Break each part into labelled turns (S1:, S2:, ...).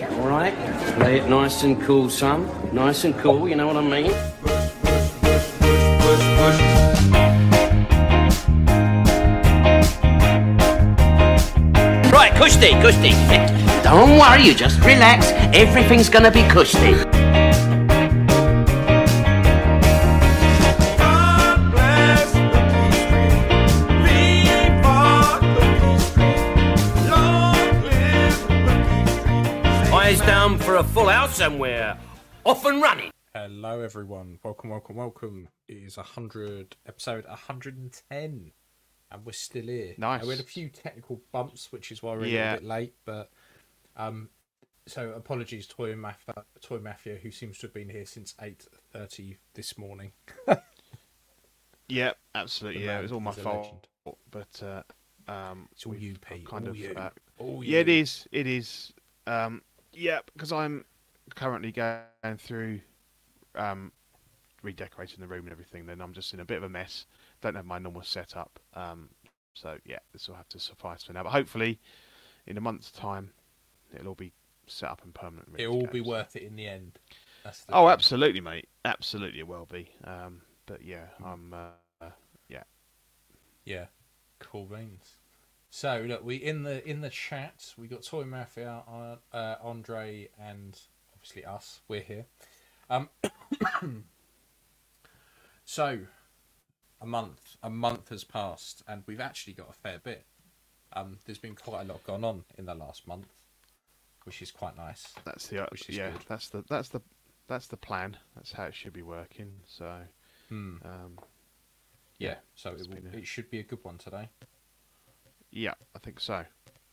S1: All right? Play it nice and cool, son. Nice and cool, you know what I mean? Right, cushy. Don't worry, you just relax. Everything's gonna be cushy. Eyes down for a full house somewhere. Off and running.
S2: Hello, everyone. Welcome. It is episode 110, and we're still here.
S3: Nice.
S2: We had a few technical bumps, which is why we're a little bit late. But so apologies, Toy Mafia, who seems to have been here since 8:30 this morning.
S3: Yeah, absolutely. Yeah, it was all my
S2: He's a
S3: fault.
S2: legend.
S3: But
S2: It's all you, Pete.
S3: kind
S2: all
S3: of.
S2: you. All
S3: Yeah,
S2: you.
S3: it is. Yeah, because I'm currently going through redecorating the room and everything. Then I'm just in a bit of a mess. Don't have my normal setup. So yeah, this will have to suffice for now. But hopefully, in a month's time, it'll all be set up and permanent.
S2: It will be worth it in the end. That's the
S3: Oh,
S2: thing.
S3: absolutely, mate. Absolutely, it will be. But yeah, I'm.
S2: Yeah, cool beans. So look, we in the chat we got Toy Mafia, Andre, and obviously us. We're here. So a month has passed, and we've actually got a fair bit. There's been quite a lot going on in the last month, which is quite nice.
S3: That's the
S2: Which is
S3: yeah.
S2: good.
S3: That's the plan. That's how it should be working. So.
S2: Yeah, so
S3: it's been
S2: it should be a good one today.
S3: Yeah, I think so.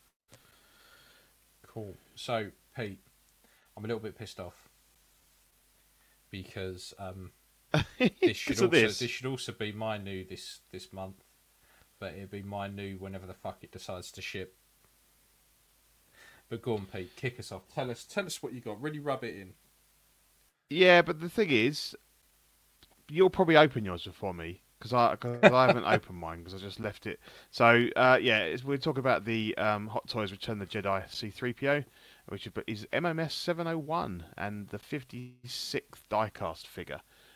S2: Cool. So, Pete, I'm a little bit pissed off because this should also be my new this month, but it'll be my new whenever the fuck it decides to ship. But go on, Pete, kick us off. Tell us what you got. Really rub it in.
S3: Yeah, but the thing is, you'll probably open yours before me because I haven't opened mine because I just left it. So we're talking about the Hot Toys Return the Jedi C-3PO, which is MMS 701 and the 56th diecast figure.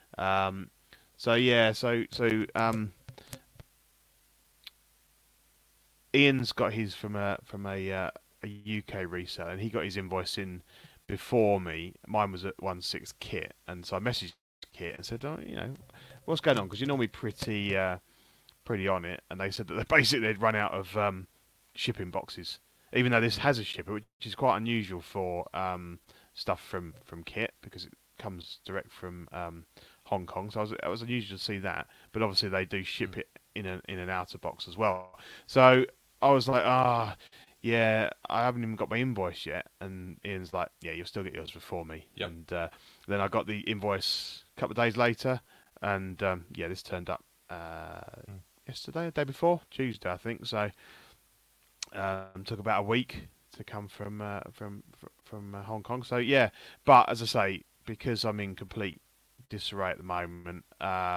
S3: Ian's got his from a UK reseller, and he got his invoice in before me. Mine was at 1/6 kit, and so I messaged Kit and said, "Oh, what's going on?" Because you're normally pretty on it, and they said that they'd run out of shipping boxes, even though this has a shipper, which is quite unusual for stuff from Kit because it comes direct from Hong Kong. So it was unusual to see that, but obviously they do ship it in an outer box as well. So I was like, yeah, I haven't even got my invoice yet. And Ian's like, yeah, you'll still get yours before me.
S2: Yep.
S3: And then I got the invoice a couple of days later. And this turned up yesterday, the day before, Tuesday, I think. So took about a week to come from Hong Kong. So yeah, but as I say, because I'm in complete disarray at the moment,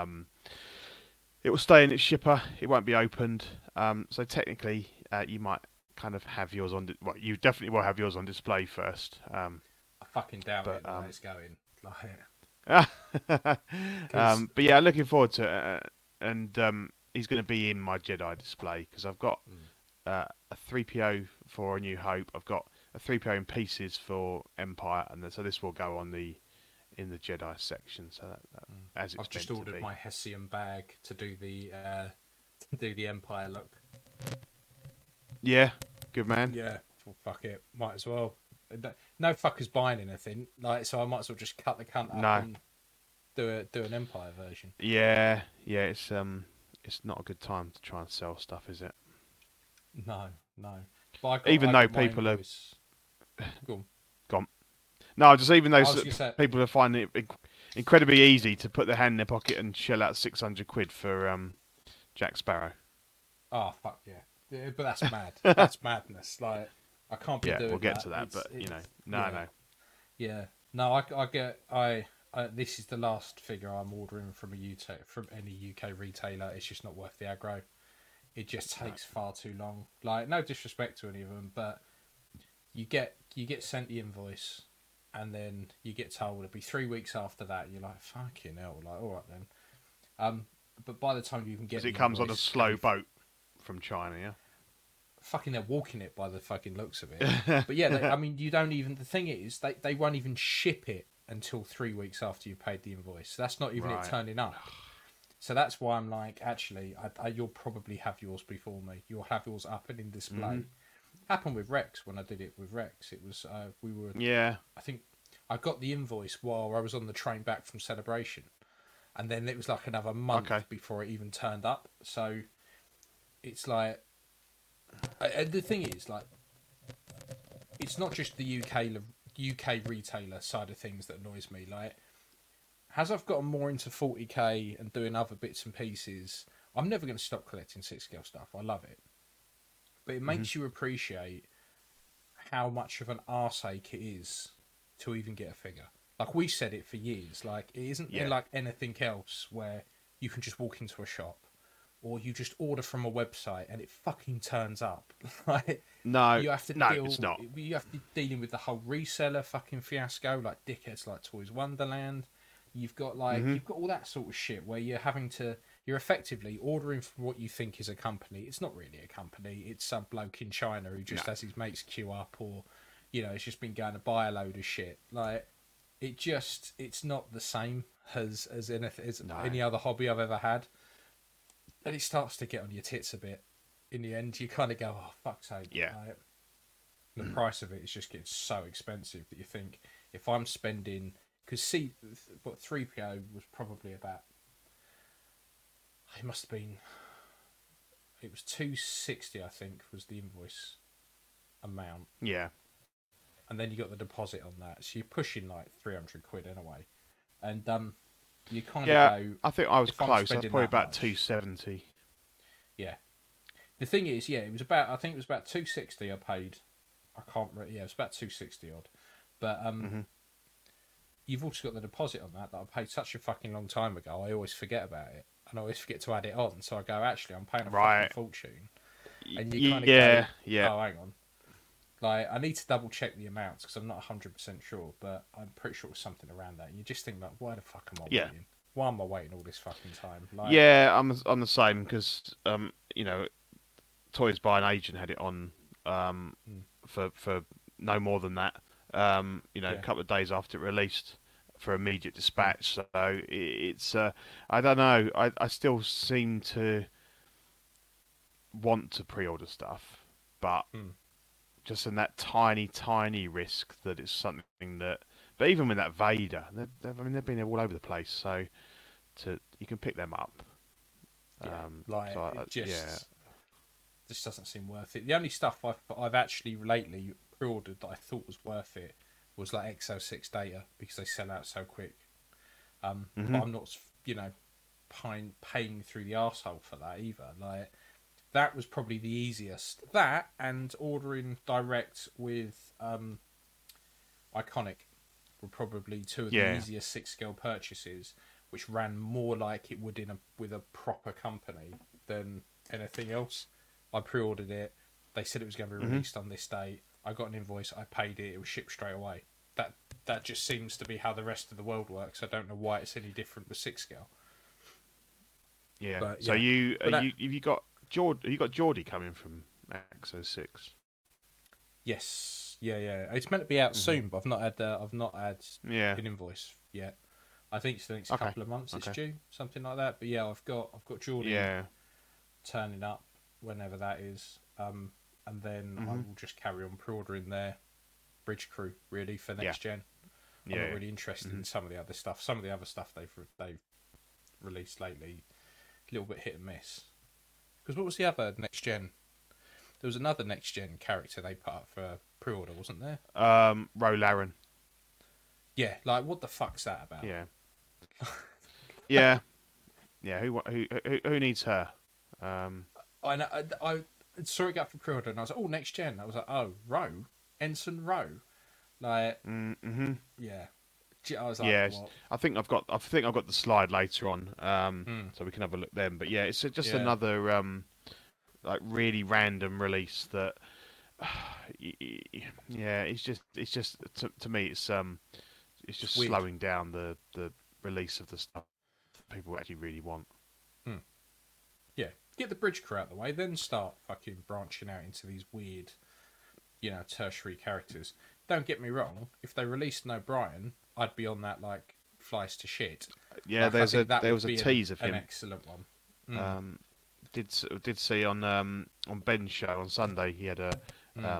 S3: it will stay in its shipper. It won't be opened. So technically, you might kind of have yours on. You definitely will have yours on display first.
S2: I fucking doubt it. The way it's going.
S3: But yeah, looking forward to it. And he's going to be in my Jedi display because I've got a 3PO for A New Hope. I've got a 3PO in pieces for Empire, and so this will go on in the Jedi section. So that as it's
S2: I've just
S3: meant to
S2: ordered
S3: be.
S2: my Hessian bag to do the Empire look.
S3: Yeah, good man.
S2: Yeah, well, fuck it, might as well. No fuckers buying anything, so I might as well just cut the cunt up and do an Empire version.
S3: Yeah, it's not a good time to try and sell stuff, is it?
S2: No. But
S3: Even though people are gone. No, just even though people are finding it incredibly easy to put their hand in their pocket and shell out 600 quid for Jack Sparrow.
S2: Oh fuck yeah, but that's mad. That's madness. Like I can't be doing that.
S3: Yeah, we'll get to that, but no.
S2: Yeah, no, I this is the last figure I'm ordering from any UK retailer. It's just not worth the aggro. It just takes far too long. Like, no disrespect to any of them, but you get sent the invoice, and then you get told it'll be 3 weeks after that. And you're like, fucking hell, like all right then. But by the time you even get,
S3: Because it comes on a slow boat from China, yeah.
S2: Fucking, they're walking it by the fucking looks of it. But yeah, I mean, you don't even. The thing is, they won't even ship it until 3 weeks after you've paid the invoice. That's not even it turning up. So that's why I'm like, actually, you'll probably have yours before me. You'll have yours up and in display. Mm-hmm. Happened with Rex when I did it with Rex. It was we were.
S3: Yeah.
S2: I think I got the invoice while I was on the train back from Celebration, and then it was like another month before it even turned up. So it's like. The thing is, like, it's not just the UK retailer side of things that annoys me. Like, as I've gotten more into 40k and doing other bits and pieces, I'm never going to stop collecting 6-scale stuff. I love it, but it makes you appreciate how much of an arseache it is to even get a figure. Like, we said it for years. Like, it isn't like anything else where you can just walk into a shop. Or you just order from a website and it fucking turns up. Like,
S3: no,
S2: you have to
S3: it's not.
S2: You have to be dealing with the whole reseller fucking fiasco, like dickheads like Toys Wonderland. You've got you've got all that sort of shit where you're effectively ordering from what you think is a company. It's not really a company. It's some bloke in China who just has his mates queue up, or it's just been going to buy a load of shit. Like, it's not the same as any other hobby I've ever had. And it starts to get on your tits a bit. In the end, you kind of go, oh, fuck's sake.
S3: Yeah.
S2: Like, the price of it is just getting so expensive that you think, if I'm spending... Because 3PO was probably about... It must have been... It was 260, I think, was the invoice amount.
S3: Yeah.
S2: And then you got the deposit on that. So you're pushing like 300 quid anyway. And... you kind of go...
S3: I think I was close. I was probably about 270.
S2: Yeah. The thing is, it was about... I think it was about 260 I paid. I can't remember. Yeah, it was about 260 odd. But you've also got the deposit on that I paid such a fucking long time ago. I always forget about it. And I always forget to add it on. So I go, actually, I'm paying a fucking fortune. And you kind of go, oh, hang on. Like, I need to double check the amounts because I'm not 100% sure, but I'm pretty sure it's something around that. And you just think, like, why the fuck am I waiting? Why am I waiting all this fucking time? Like,
S3: I'm the same because Toys by an Agent had it on for no more than that. A couple of days after it released for immediate dispatch. So it's I don't know. I still seem to want to pre-order stuff, but. Just in that tiny risk that it's something that... But even with that Vader, they've been all over the place, so you can pick them up.
S2: This doesn't seem worth it. The only stuff I've actually lately pre-ordered that I thought was worth it was like XO6 Data, because they sell out so quick. But I'm not, paying through the arsehole for that either. Like... That was probably the easiest. That and ordering direct with Iconic were probably two of the easiest 6-scale purchases, which ran more like it would with a proper company than anything else. I pre-ordered it. They said it was going to be released on this date. I got an invoice. I paid it. It was shipped straight away. That just seems to be how the rest of the world works. I don't know why it's any different with 6-scale.
S3: Yeah. But, so you got Geordie coming from XO6?
S2: Yes, yeah. It's meant to be out soon, but I've not had an invoice yet. I think it's the next couple of months. It's due, something like that. But I've got Geordie turning up whenever that is, and then I will just carry on pre-ordering their Bridge Crew really for next gen. I'm not really interested in some of the other stuff. Some of the other stuff they've released lately, a little bit hit and miss. Because what was the other next gen? There was another next gen character they put up for pre-order, wasn't there?
S3: Ro Laren.
S2: Yeah, like what the fuck's that about?
S3: Yeah. Who needs her?
S2: I saw it go up for pre-order and I was like, oh, next gen. I was like, oh, Ro, Ensign Ro, like, yeah. I was like, what?
S3: I think I've got the slide later on, so we can have a look then. But it's just another like really random release that yeah, it's just to me, it's just
S2: Weird.
S3: slowing down the release of the stuff people actually really want.
S2: Yeah, get the bridge crew out of the way, then start fucking branching out into these weird, tertiary characters. Don't get me wrong, if they released an O'Brien, I'd be on that like flies to shit.
S3: Yeah,
S2: Like,
S3: there was a tease of him.
S2: An excellent one.
S3: Did see on Ben's show on Sunday he had a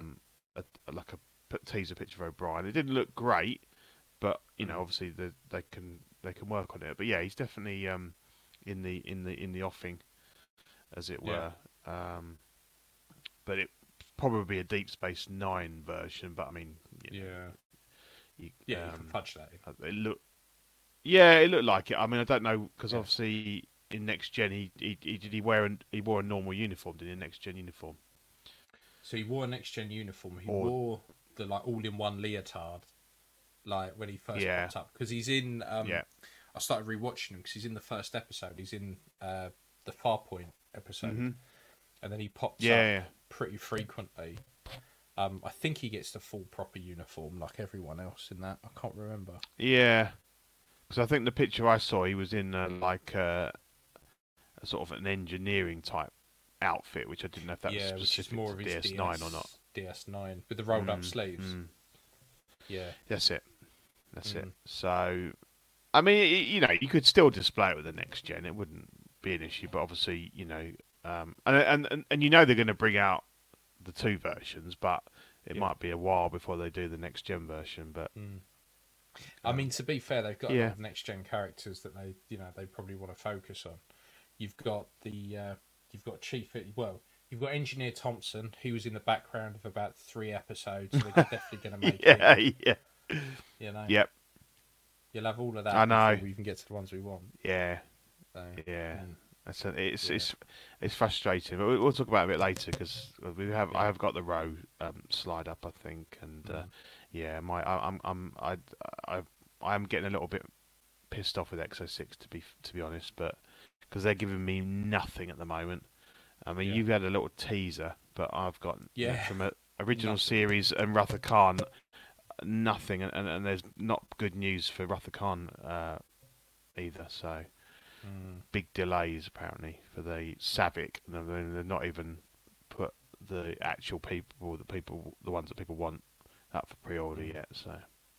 S3: teaser picture of O'Brien. It didn't look great, but obviously they can work on it. But yeah, he's definitely in the offing, as it were. But it probably a Deep Space Nine version. But I mean,
S2: you can fudge that in.
S3: It looked like it. I mean, I don't know because obviously in Next Gen he wore a normal uniform, didn't he? Next Gen uniform.
S2: So he wore a Next Gen uniform. He wore the like all-in-one leotard, like when he first popped up, because he's in. I started rewatching him because he's in the first episode. He's in the Farpoint episode, and then he pops up pretty frequently. I think he gets the full proper uniform like everyone else in that. I can't remember.
S3: Yeah, because I think the picture I saw, he was in like a sort of an engineering type outfit, which I didn't know if that was specific
S2: which is more of his
S3: DS9 or not.
S2: DS9 with the rolled up sleeves. Yeah,
S3: that's it. So, I mean, you could still display it with the Next Gen. It wouldn't be an issue, but obviously, and they're going to bring out the 2 versions, but it might be a while before they do the Next Gen version. But
S2: I mean, to be fair, they've got a lot of Next Gen characters that they probably want to focus on. You've got you've got you've got Engineer Thompson, who was in the background of about 3 episodes. So they're definitely going to make it.
S3: Yep.
S2: You'll have all of that.
S3: I know.
S2: Before we even get to the ones we want.
S3: Yeah. So, it's frustrating, but we'll talk about it a bit later because I have got the row slide up, I think, and I'm getting a little bit pissed off with Exo 6 to be honest, but because they're giving me nothing at the moment. I mean, you've had a little teaser, but I've got from an original series and Wrath of Khan, nothing, and there's not good news for Wrath of Khan either. So big delays apparently for the Savick, and they're not even put the actual the ones that people want up for pre-order yet. So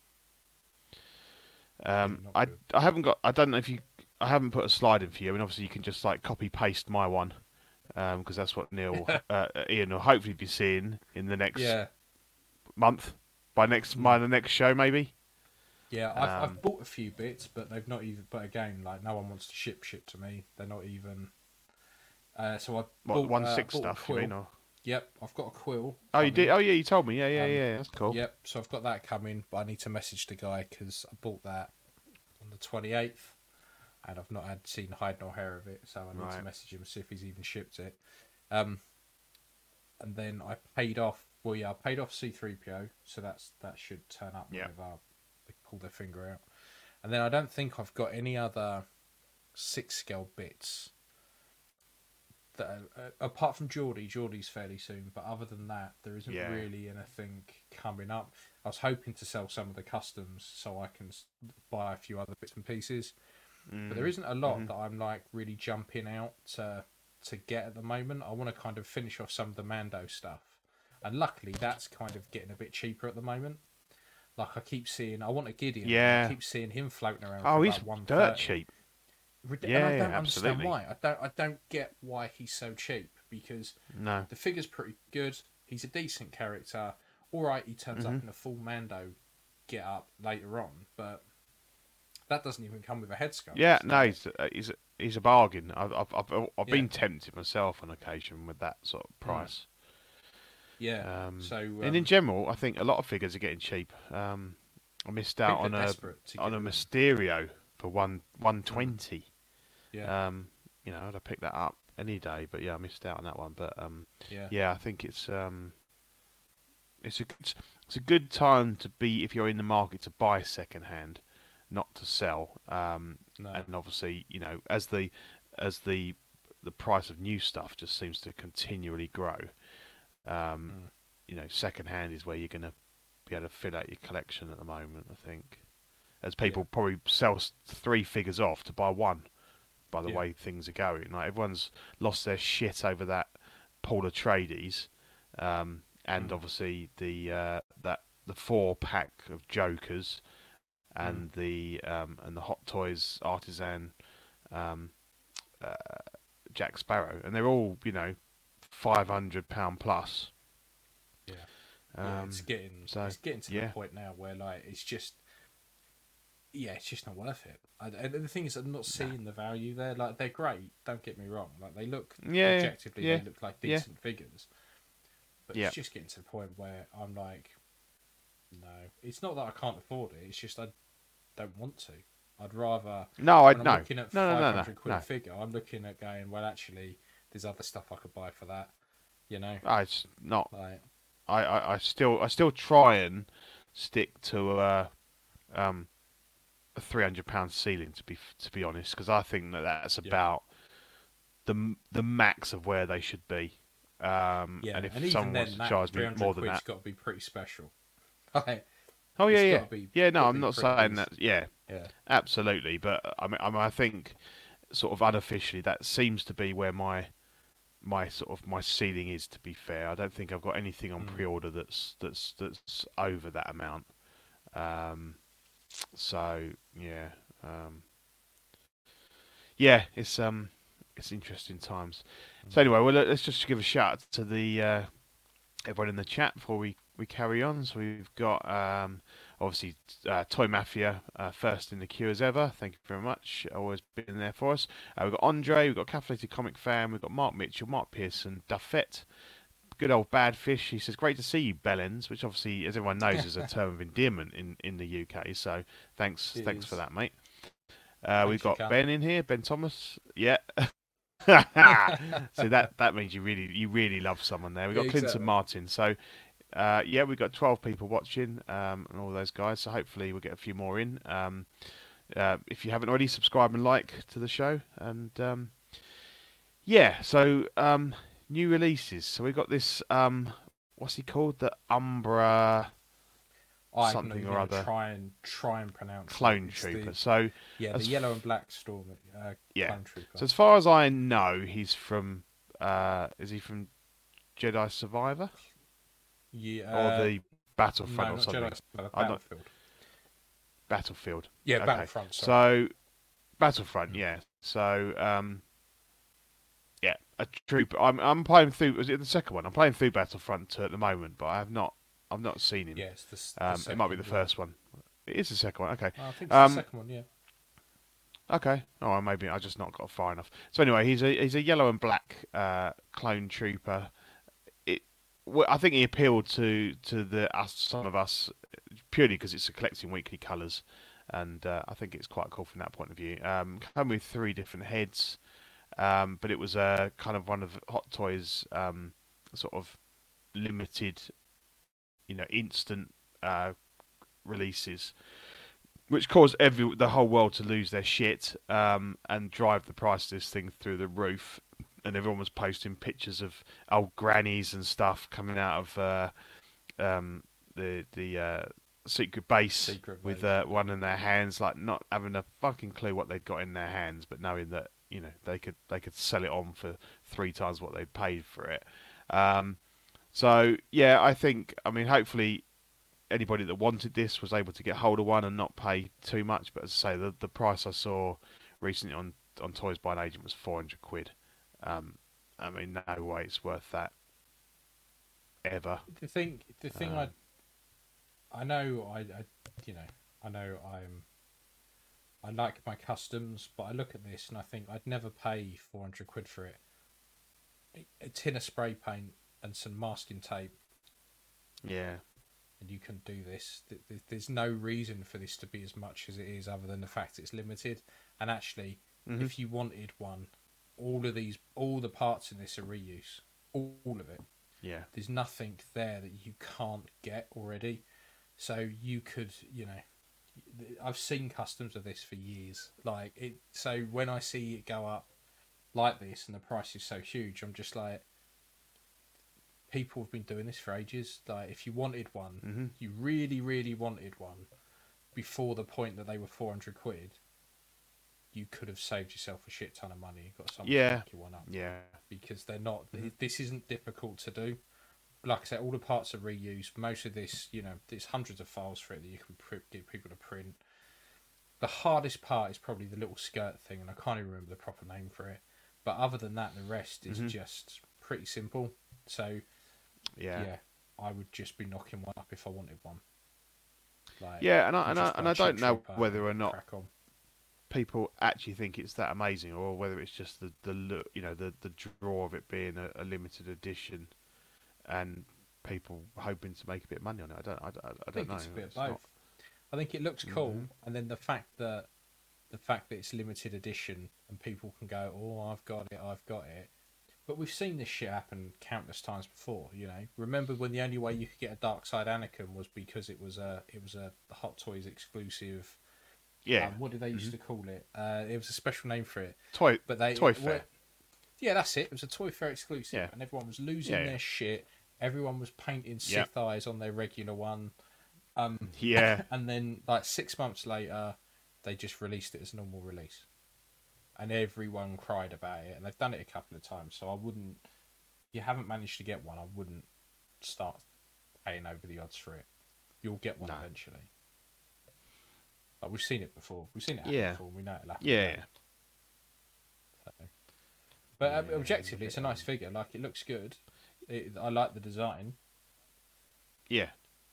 S3: I haven't got. I don't know if you. I haven't put a slide in for you. I mean, obviously you can just like copy paste my one because that's what Ian will hopefully be seeing in the next month by the next show maybe.
S2: Yeah, I've bought a few bits, but they've not even. But again, like no one wants to ship to me. They're not even. So I bought
S3: 1/6 stuff. You mean? Or...
S2: Yep, I've got a quill.
S3: Oh, you did? Oh, yeah, you told me. Yeah. That's cool.
S2: Yep. So I've got that coming, but I need to message the guy because I bought that on the 28th. And I've not seen hide nor hair of it, so I need to message him see if he's even shipped it. And then I paid off. Well, I paid off C3PO, so that should turn up whenever they pull their finger out. And then I don't think I've got any other 6-scale bits that apart from Geordie's fairly soon. But other than that, there isn't really anything coming up. I was hoping to sell some of the customs so I can buy a few other bits and pieces. But there isn't a lot that I'm like really jumping out to get at the moment. I want to kind of finish off some of the Mando stuff, and luckily that's kind of getting a bit cheaper at the moment. Like I keep seeing, I want a Gideon. I keep seeing him floating around.
S3: Oh, he's dirt cheap.
S2: And I don't understand why. I don't get why he's so cheap because the figure's pretty good. He's a decent character. All right, he turns up in a full Mando get up later on, but. That doesn't even come with a head sculpt.
S3: Yeah, no, he's a bargain. I've been tempted myself on occasion with that sort of price.
S2: Yeah.
S3: And in general, I think a lot of figures are getting cheap. I missed out on a Mysterio for 120.
S2: Yeah.
S3: I'd have picked that up any day, but I missed out on that one. But I think it's a good time to be if you're in the market to buy second hand. Not to sell, and obviously, as the price of new stuff just seems to continually grow, second hand is where you're going to be able to fill out your collection at the moment. I think, as people probably sell 3 figures off to buy one. By the way things are going, like everyone's lost their shit over that pool of tradies, and obviously the 4-pack of Jokers, and the Hot Toys Artisan Jack Sparrow, and they're all £500 plus.
S2: It's getting to the point now where like it's just not worth it. And the thing is, I'm not seeing the value there. Like, they're great, don't get me wrong. Like, they look objectively, they look like decent figures. But it's just getting to the point where I'm like, no, it's not that I can't afford it. It's just I don't want to. I'd rather.
S3: No,
S2: I'm looking at 500 quid a figure. I'm looking at going, well, actually, there's other stuff I could buy for that.
S3: It's not.
S2: Like,
S3: I still try and stick to a £300 ceiling to be honest, because I think that's about the max of where they should be. And if someone wants to charge me more than that,
S2: it's got to be pretty special. Like,
S3: I'm not saying that. Yeah, absolutely. But I think sort of unofficially that seems to be where my ceiling is. To be fair, I don't think I've got anything on pre-order that's over that amount. So it's interesting times. So anyway, well, let's just give a shout out to the everyone in the chat before we carry on. So we've got obviously Toy Mafia first in the queue as ever. Thank you very much. Always been there for us. We've got Andre, we've got Calculated Comic Fan, we've got Mark Mitchell, Mark Pearson, Duffett. Good old Bad Fish. He says, great to see you, Bellends, which obviously, as everyone knows, is a term of endearment in the UK. So thanks for that, mate. We've got Ben in here, Ben Thomas. Yeah. So that means you really love someone there. We've got Clinton Martin. So we've got 12 people watching, and all those guys. So hopefully we'll get a few more in. If you haven't already, subscribe and like to the show. And new releases. So we've got this, what's he called? The Umbra something or other.
S2: Try and pronounce
S3: Clone Trooper. The
S2: yellow and black Storm. Clone Trooper.
S3: So as far as I know, he's from. Is he from Jedi Survivor?
S2: Yeah.
S3: Or the Battlefront or something?
S2: Jedi Survivor, Battlefield.
S3: Battlefield.
S2: Yeah,
S3: okay.
S2: Battlefront. Sorry.
S3: So Battlefront, yeah. So a trooper. I'm playing through. Was it the second one? I'm playing through Battlefront at the moment, but I've not seen him.
S2: Yeah, it's the second,
S3: it might be the first one. It is the second one. Okay.
S2: I think it's the second one. Yeah.
S3: Okay. Oh, maybe I just not got far enough. So anyway, he's a yellow and black clone trooper. I think he appealed to some of us purely because it's collecting weekly colours, and I think it's quite cool from that point of view. Come with 3 different heads. But it was kind of one of Hot Toys' sort of limited, instant releases, which caused the whole world to lose their shit and drive the price of this thing through the roof. And everyone was posting pictures of old grannies and stuff coming out of the secret base with one in their hands, like not having a fucking clue what they'd got in their hands, but knowing that they could sell it on for 3 times what they'd paid for it. So yeah, I think hopefully anybody that wanted this was able to get hold of one and not pay too much. But as I say, the price I saw recently on Toys by an Agent was 400 quid. No way it's worth that ever.
S2: The thing I know I like my customs, but I look at this and I think I'd never pay 400 quid for it. A tin of spray paint and some masking tape.
S3: Yeah.
S2: And you can do this. There's no reason for this to be as much as it is, other than the fact it's limited. And actually, if you wanted one, all the parts in this are reuse. All of it.
S3: Yeah.
S2: There's nothing there that you can't get already. So you could, I've seen customs of this for years. So when I see it go up like this and the price is so huge, I'm just like, people have been doing this for ages. Like, if you wanted one,
S3: Mm-hmm.
S2: you really, really wanted one before the point that they were 400 quid, you could have saved yourself a shit ton of money and got someone to pick you one up.
S3: Yeah.
S2: Because they're not,
S3: Mm-hmm.
S2: this isn't difficult to do. Like I said, all the parts are reused. Most of this, there's hundreds of files for it that you can get people to print. The hardest part is probably the little skirt thing, and I can't even remember the proper name for it. But other than that, the rest is just pretty simple. So, yeah, I would just be knocking one up if I wanted one. Like,
S3: and I don't know whether or not
S2: crack on.
S3: people actually think it's that amazing, or whether it's just the look, the draw of it being a limited edition, and people hoping to make a bit of money on it. I don't know.
S2: It's a bit of both. I think it looks cool, and then the fact that it's limited edition and people can go, "Oh, I've got it." But we've seen this shit happen countless times before. Remember when the only way you could get a Dark Side Anakin was because it was a Hot Toys exclusive.
S3: Yeah.
S2: What did they used to call it? It was a special name for it.
S3: Toy Fair.
S2: Yeah, that's it. It was a Toy Fair exclusive, and everyone was losing their shit. Everyone was painting Sith eyes on their regular one. And then, like 6 months later, they just released it as a normal release, and everyone cried about it. And they've done it a couple of times, so I wouldn't. If you haven't managed to get one, I wouldn't start paying over the odds for it. You'll get one eventually. Like, we've seen it before. We've seen it happen before. We know it'll happen.
S3: Yeah.
S2: So. But objectively, it's a nice figure. Like, it looks good. I like the design.
S3: Yeah.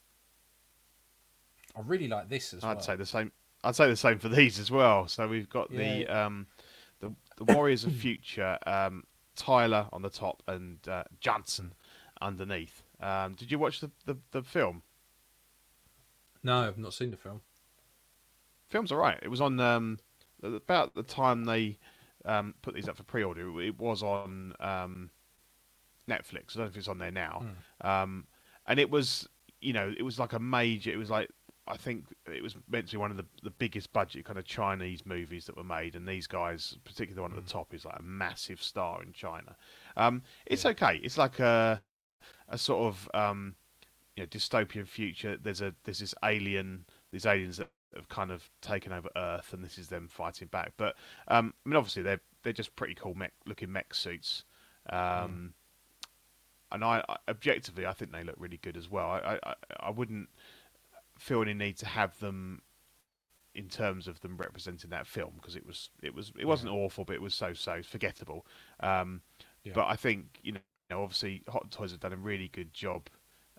S2: I really like this as well.
S3: I'd say the same. I'd say the same for these as well. So we've got the Warriors of Future, Tyler on the top and Johnson underneath. Did you watch the film?
S2: No, I've not seen the film.
S3: Film's alright. It was on about the time they put these up for pre-order. It was on Netflix. I don't know if it's on there now. And it was, it was like a major. It was like, I think it was meant to be one of the biggest budget kind of Chinese movies that were made, and these guys, particularly the one at the top, is like a massive star in China. It's okay. It's like a sort of dystopian future. There's this these aliens that have kind of taken over Earth, and this is them fighting back. But I mean, obviously they're just pretty cool looking mech suits. And I objectively, I think they look really good as well. I wouldn't feel any need to have them in terms of them representing that film, because it wasn't awful, but it was so forgettable. But I think obviously Hot Toys have done a really good job,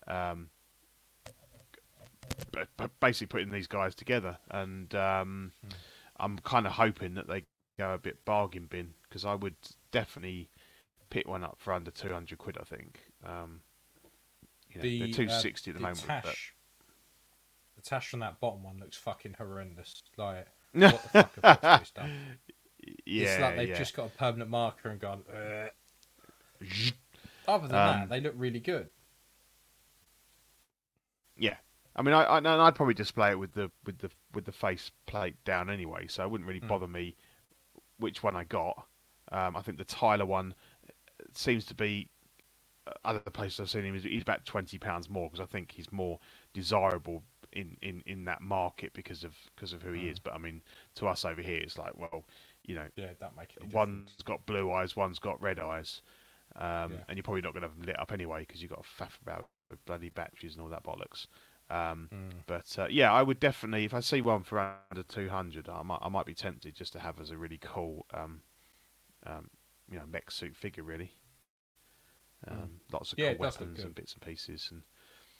S3: basically putting these guys together, and I'm kind of hoping that they go a bit bargain bin, because I would definitely pick one up for under 200 quid. I think they're 260 at the moment.
S2: The tash on that bottom one looks fucking horrendous. Like, what the fuck have Hot Toys done? It's like they've just got a permanent marker and gone. Other than that, they look really good.
S3: Yeah, I mean, I'd probably display it with the face plate down anyway, so it wouldn't really bother me which one I got. I think the Tyler one seems to be, other places I've seen him, he's about £20 more, because I think he's more desirable in that market because of who he is. But I mean, to us over here, it's like, well,
S2: that make it.
S3: One's got blue eyes, one's got red eyes, and you're probably not going to have them lit up anyway, because you've got to faff about with bloody batteries and all that bollocks. But I would definitely, if I see one for under 200, I might be tempted just to have as a really cool mech suit figure, really. Lots of cool weapons and bits and pieces, and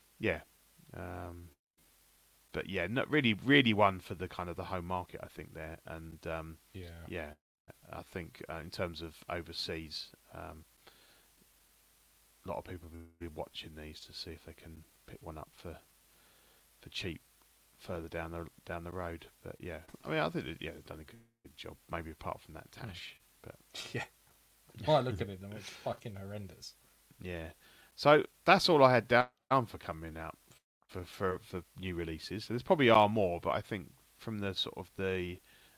S3: but not really one for the kind of the home market, I think there. And I think in terms of overseas, a lot of people will be watching these to see if they can pick one up for cheap further down the road. But I mean, I think they've done a good job, maybe apart from that tash. But
S2: Well, look at it, though. It's fucking horrendous.
S3: Yeah. So that's all I had down for coming out for new releases. So there's probably are more, but I think from the sort of the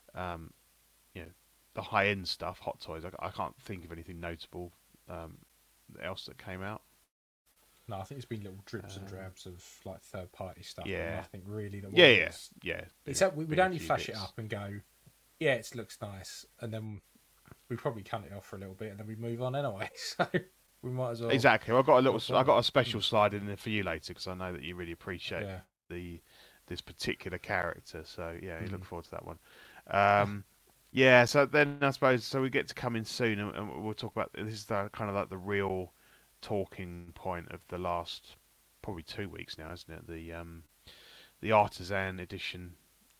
S3: the high end stuff, Hot Toys, I can't think of anything notable else that came out.
S2: No, I think it's been little drips and drabs of like third party stuff.
S3: Yeah.
S2: Nothing really that
S3: Yeah.
S2: was.
S3: Yeah.
S2: Except we'd only flash it up and go, yeah, it looks nice, and then we probably cunt it off for a little bit, and then we move on anyway. So we might as well.
S3: Exactly. I've got a special slide in there for you later because I know that you really appreciate this particular character. So yeah, you look forward to that one. Yeah. So then I suppose we get to come in soon, and we'll talk about this. Is kind of like the real talking point of the last probably 2 weeks now, isn't it? The Artisan edition.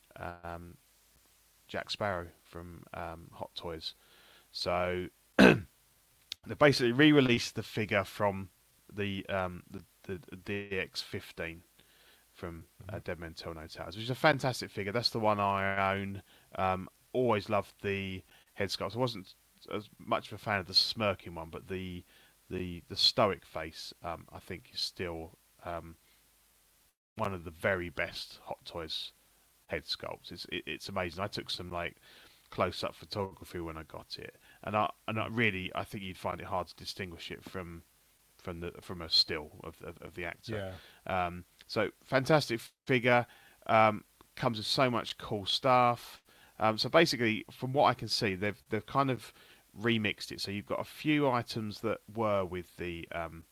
S3: Jack Sparrow from Hot Toys. So they basically re-released the figure from the DX15 from Dead Men Tell No Tales, which is a fantastic figure. That's the one I own. Always loved the head sculpt. I wasn't as much of a fan of the smirking one, but the stoic face I think is still one of the very best Hot Toys head sculpts. It's amazing. I took some like close up photography when I got it, and I think you'd find it hard to distinguish it from a still of the actor.
S2: Yeah.
S3: So fantastic figure. Comes with so much cool stuff. So basically, from what I can see, they've kind of remixed it. So you've got a few items that were with the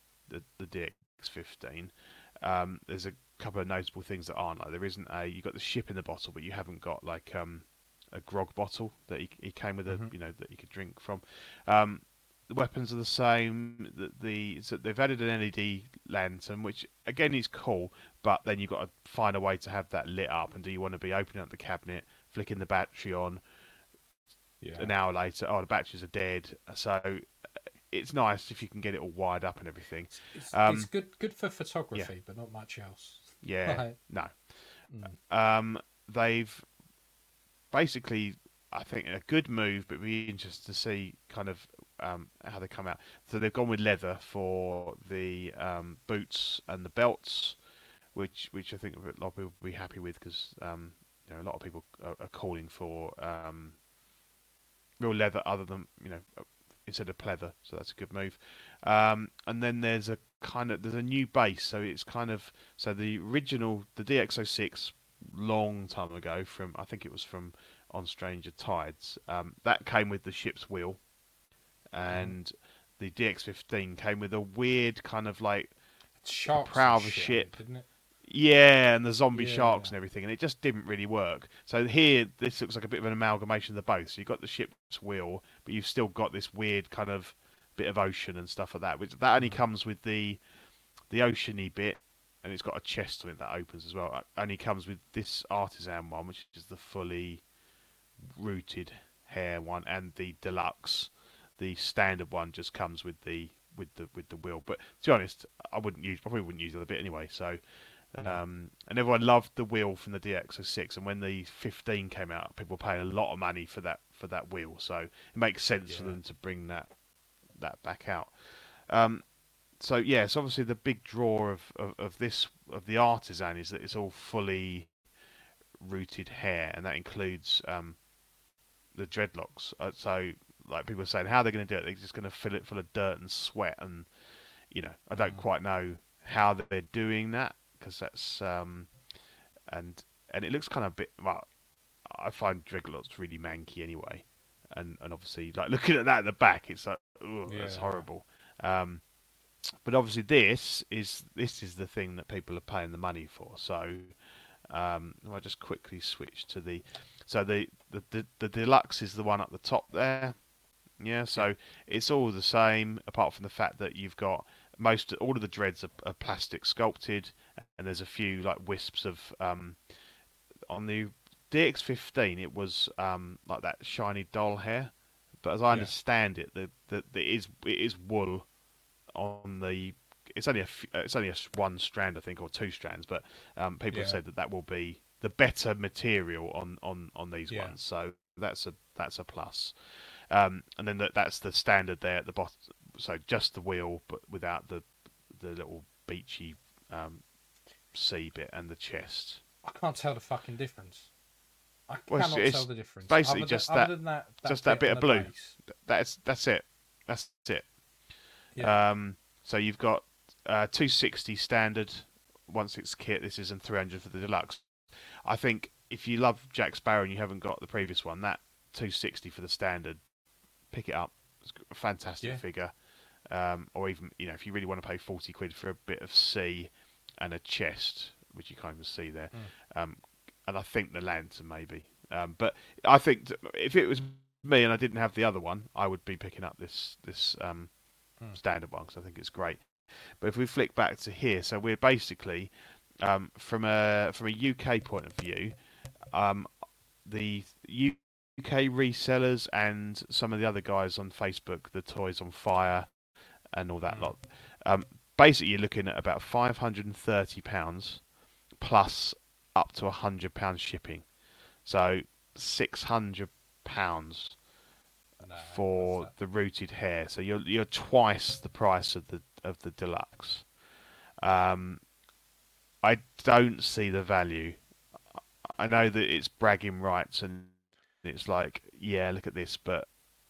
S3: DX15. There's a couple of notable things that aren't. Like there isn't you got the ship in the bottle, but you haven't got like a grog bottle that he came with that you could drink from. The weapons are the same. So they've added an LED lantern, which again is cool, but then you've got to find a way to have that lit up. And do you want to be opening up the cabinet, flicking the battery on? Yeah. An hour later, the batteries are dead. So it's nice if you can get it all wired up and everything.
S2: It's good for photography, but not much else.
S3: Yeah, no. They've basically, I think, a good move, but it'd be interesting to see kind of how they come out. So they've gone with leather for the boots and the belts, which I think a lot of people will be happy with because a lot of people are calling for real leather other than instead of pleather, so that's a good move. And then there's a new base, so it's the original, the DX06 long time ago I think it was from On Stranger Tides, that came with the ship's wheel, and the DX15 came with a weird kind of like prow of a ship, didn't it? Yeah, and the zombie sharks and everything, and it just didn't really work. So here, this looks like a bit of an amalgamation of the both. So you've got the ship's wheel, but you've still got this weird kind of bit of ocean and stuff like that. Which that only comes with the oceany bit, and it's got a chest on it that opens as well. It only comes with this Artisan one, which is the fully rooted hair one, and the deluxe. The standard one just comes with the wheel. But to be honest, I probably wouldn't use the other bit anyway. So. And everyone loved the wheel from the DX06, and when the 15 came out, people were paying a lot of money for that wheel. So it makes sense for them to bring that back out. So obviously the big draw of the Artisan is that it's all fully rooted hair, and that includes the dreadlocks. So like people are saying, how they're going to do it? They're just going to fill it full of dirt and sweat, and I don't quite know how they're doing that. Because that's and it looks kind of a bit. Well, I find dreadlocks really manky anyway, and obviously like looking at that at the back, it's like that's horrible. But obviously this is the thing that people are paying the money for. So I'll just quickly switch to the deluxe is the one at the top there. Yeah, so it's all the same apart from the fact that you've got all of the dreads are plastic sculpted, and there's a few like wisps of on the DX15 it was like that shiny doll hair, but as I understand it, it is wool on the. It's only one strand, I think, or two strands, but people have said that will be the better material on these ones, so that's a plus. And then that's the standard there at the bottom. So just the wheel, but without the little beachy sea bit and the chest.
S2: I can't tell the fucking difference. I cannot tell the difference.
S3: Basically, just that bit of blue. That's it. That's it. Yeah. So you've got 260 standard 1/6 kit. This is, and 300 for the deluxe. I think if you love Jack Sparrow and you haven't got the previous one, that 260 for the standard, pick it up. It's a fantastic figure. Or even, if you really want to pay 40 quid for a bit of sea and a chest, which you can't even see there, and I think the lantern maybe. But I think if it was me and I didn't have the other one, I would be picking up this standard one because I think it's great. But if we flick back to here, so we're basically from a UK point of view, the UK resellers and some of the other guys on Facebook, the Toys on Fire and all that lot. Basically, you're looking at about £530 plus up to £100 shipping. So £600 for the rooted hair. So you're twice the price of the deluxe. I don't see the value. I know that it's bragging rights and it's like, yeah, look at this, but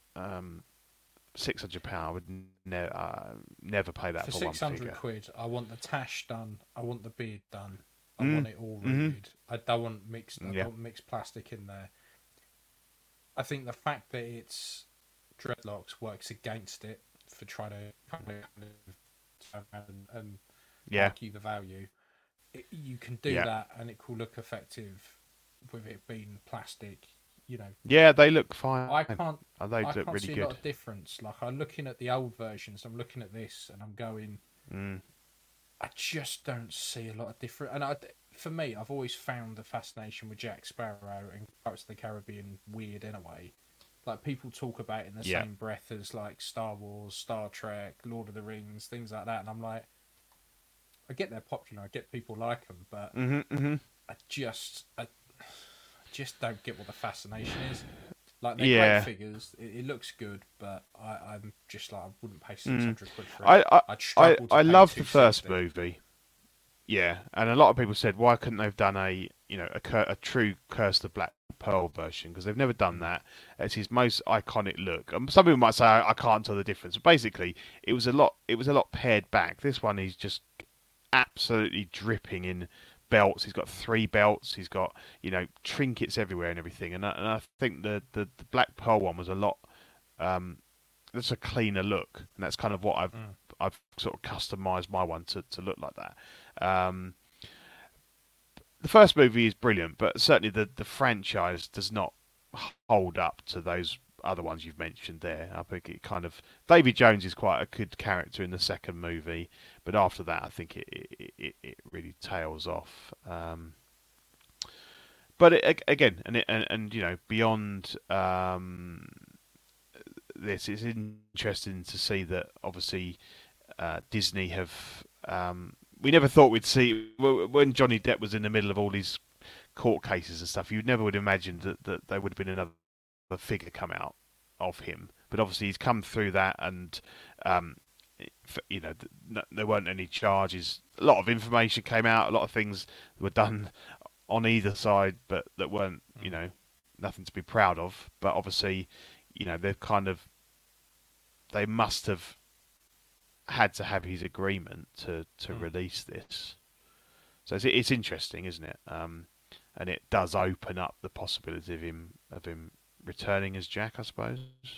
S3: £600 I would never pay that for one figure.
S2: For £600, I want the tash done. I want the beard done. I want it all rooted. I don't want mixed. I don't mix plastic in there. I think the fact that it's dreadlocks works against it for trying to turn around and argue the value. You can do that, and it will look effective with it being plastic.
S3: Yeah, they look fine.
S2: I can't
S3: look really
S2: see
S3: good.
S2: a lot of difference. Like, I'm looking at the old versions, I'm looking at this, and I'm going, I just don't see a lot of difference. And for me, I've always found the fascination with Jack Sparrow and Pirates of the Caribbean weird in a way. Like, people talk about it in the same breath as like Star Wars, Star Trek, Lord of the Rings, things like that, and I'm like, I get they're popular, I get people like them, but I just don't get what the fascination is. Like, they're great figures, it looks good, but I'm just like, I wouldn't pay 600 quid for it.
S3: I love the first movie. Yeah, and a lot of people said, why couldn't they have done a true Curse of the Black Pearl version? Because they've never done that. It's his most iconic look. Some people might say I can't tell the difference, but basically it was a lot pared back. This one is just absolutely dripping in belts. He's got 3 belts. He's got trinkets everywhere and everything. And I think the Black Pearl one was a lot. That's a cleaner look, and that's kind of what I've sort of customized my one to look like that. The first movie is brilliant, but certainly the franchise does not hold up to those other ones you've mentioned there. I think it kind of, Davy Jones is quite a good character in the second movie, but after that I think it really tails off. But again, beyond this, it's interesting to see that obviously Disney have. We never thought we'd see when Johnny Depp was in the middle of all these court cases and stuff. You never would imagine that there would have been another figure come out of him. But obviously he's come through that, and there weren't any charges. A lot of information came out. A lot of things were done on either side, but that weren't nothing to be proud of. But obviously, they must have had to have his agreement to release this. So it's interesting, isn't it? And it does open up the possibility of him returning as Jack, I suppose.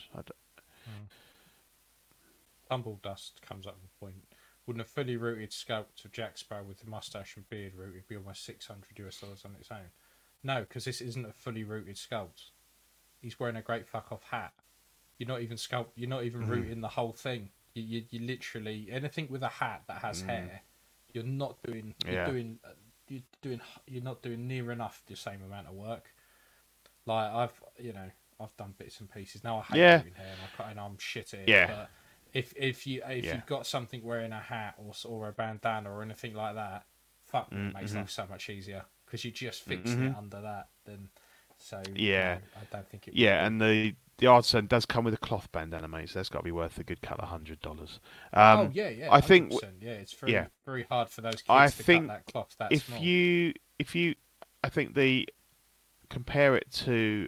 S2: Tumble Dust comes up with a point. Wouldn't a fully rooted sculpt of Jack Sparrow with the mustache and beard rooted be almost $600 on its own? No, because this isn't a fully rooted sculpt. He's wearing a great fuck off hat. You're not even rooting the whole thing. You literally, anything with a hat that has hair, you're not doing. You're not doing near enough the same amount of work. Like I've done bits and pieces. Now I hate doing hair, and I'm shit at it.
S3: Yeah.
S2: But if you've got something wearing a hat or a bandana or anything like that, it makes life so much easier because you just fix it under that. Then I don't think it.
S3: Yeah, and the artisan does come with a cloth bandana, mate. So that's got to be worth a good couple of $100. I think.
S2: It's very hard for those kids to cut that cloth that small.
S3: I think compare it to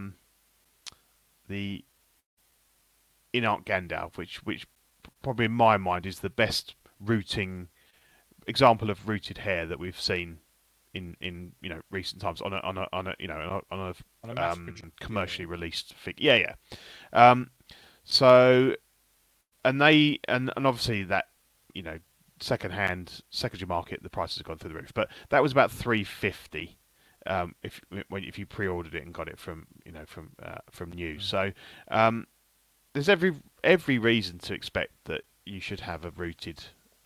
S3: the Enoch Gandalf, which probably in my mind is the best rooting example of rooted hair that we've seen in recent times on
S2: On a
S3: a
S2: mass production,
S3: commercially released figure. Yeah, yeah. So and obviously that secondary market, the prices have gone through the roof. But that was about 350 if you pre-ordered it and got it from new. So there's every reason to expect that you should have a rooted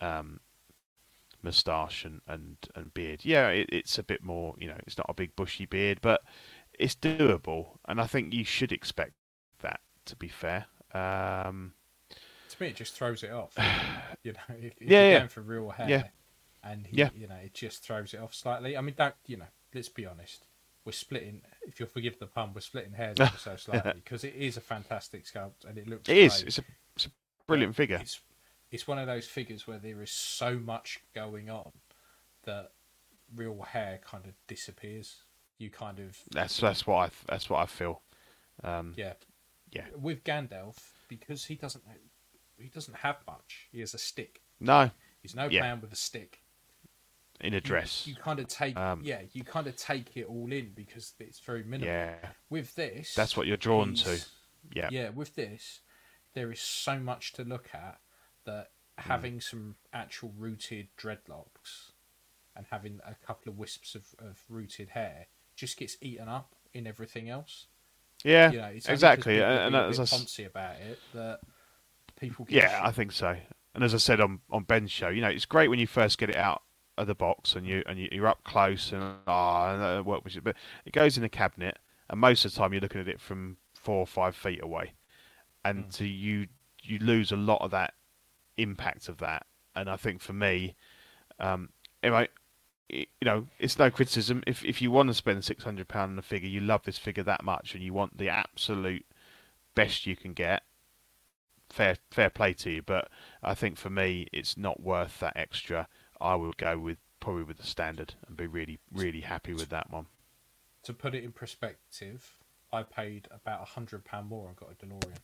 S3: moustache and beard. Yeah, it's a bit more, it's not a big bushy beard, but it's doable, and I think you should expect that. To be fair,
S2: to me, it just throws it off. If
S3: yeah,
S2: you're going for real hair,
S3: yeah,
S2: and
S3: yeah,
S2: it just throws it off slightly. I mean, let's be honest. We're splitting, if you'll forgive the pun, we're splitting hairs ever so slightly because it is a fantastic sculpt and it looks
S3: it
S2: great.
S3: is. It's a brilliant figure.
S2: It's one of those figures where there is so much going on that real hair kind of disappears. You kind of
S3: that's what I feel.
S2: Yeah. With Gandalf, because he doesn't have much. He has a stick.
S3: No,
S2: He's no man with a stick.
S3: In a dress,
S2: you kind of take you kind of take it all in because it's very minimal.
S3: Yeah,
S2: with this,
S3: that's what you're drawn to. Yeah,
S2: with this, there is so much to look at that having some actual rooted dreadlocks and having a couple of wisps of rooted hair just gets eaten up in everything else.
S3: Yeah,
S2: it's
S3: exactly.
S2: And as I say about it, that people.
S3: I think so. And as I said on Ben's show, it's great when you first get it out of the box and you're up close and work with it, but it goes in a cabinet, and most of the time you're looking at it from 4 or 5 feet away, and so you lose a lot of that impact of that. And I think for me, anyway, it's no criticism. If you want to spend £600 on a figure, you love this figure that much, and you want the absolute best you can get, fair play to you. But I think for me, it's not worth that extra. I would go probably with the standard and be really, really happy with that one.
S2: To put it in perspective, I paid about £100 more and got a DeLorean.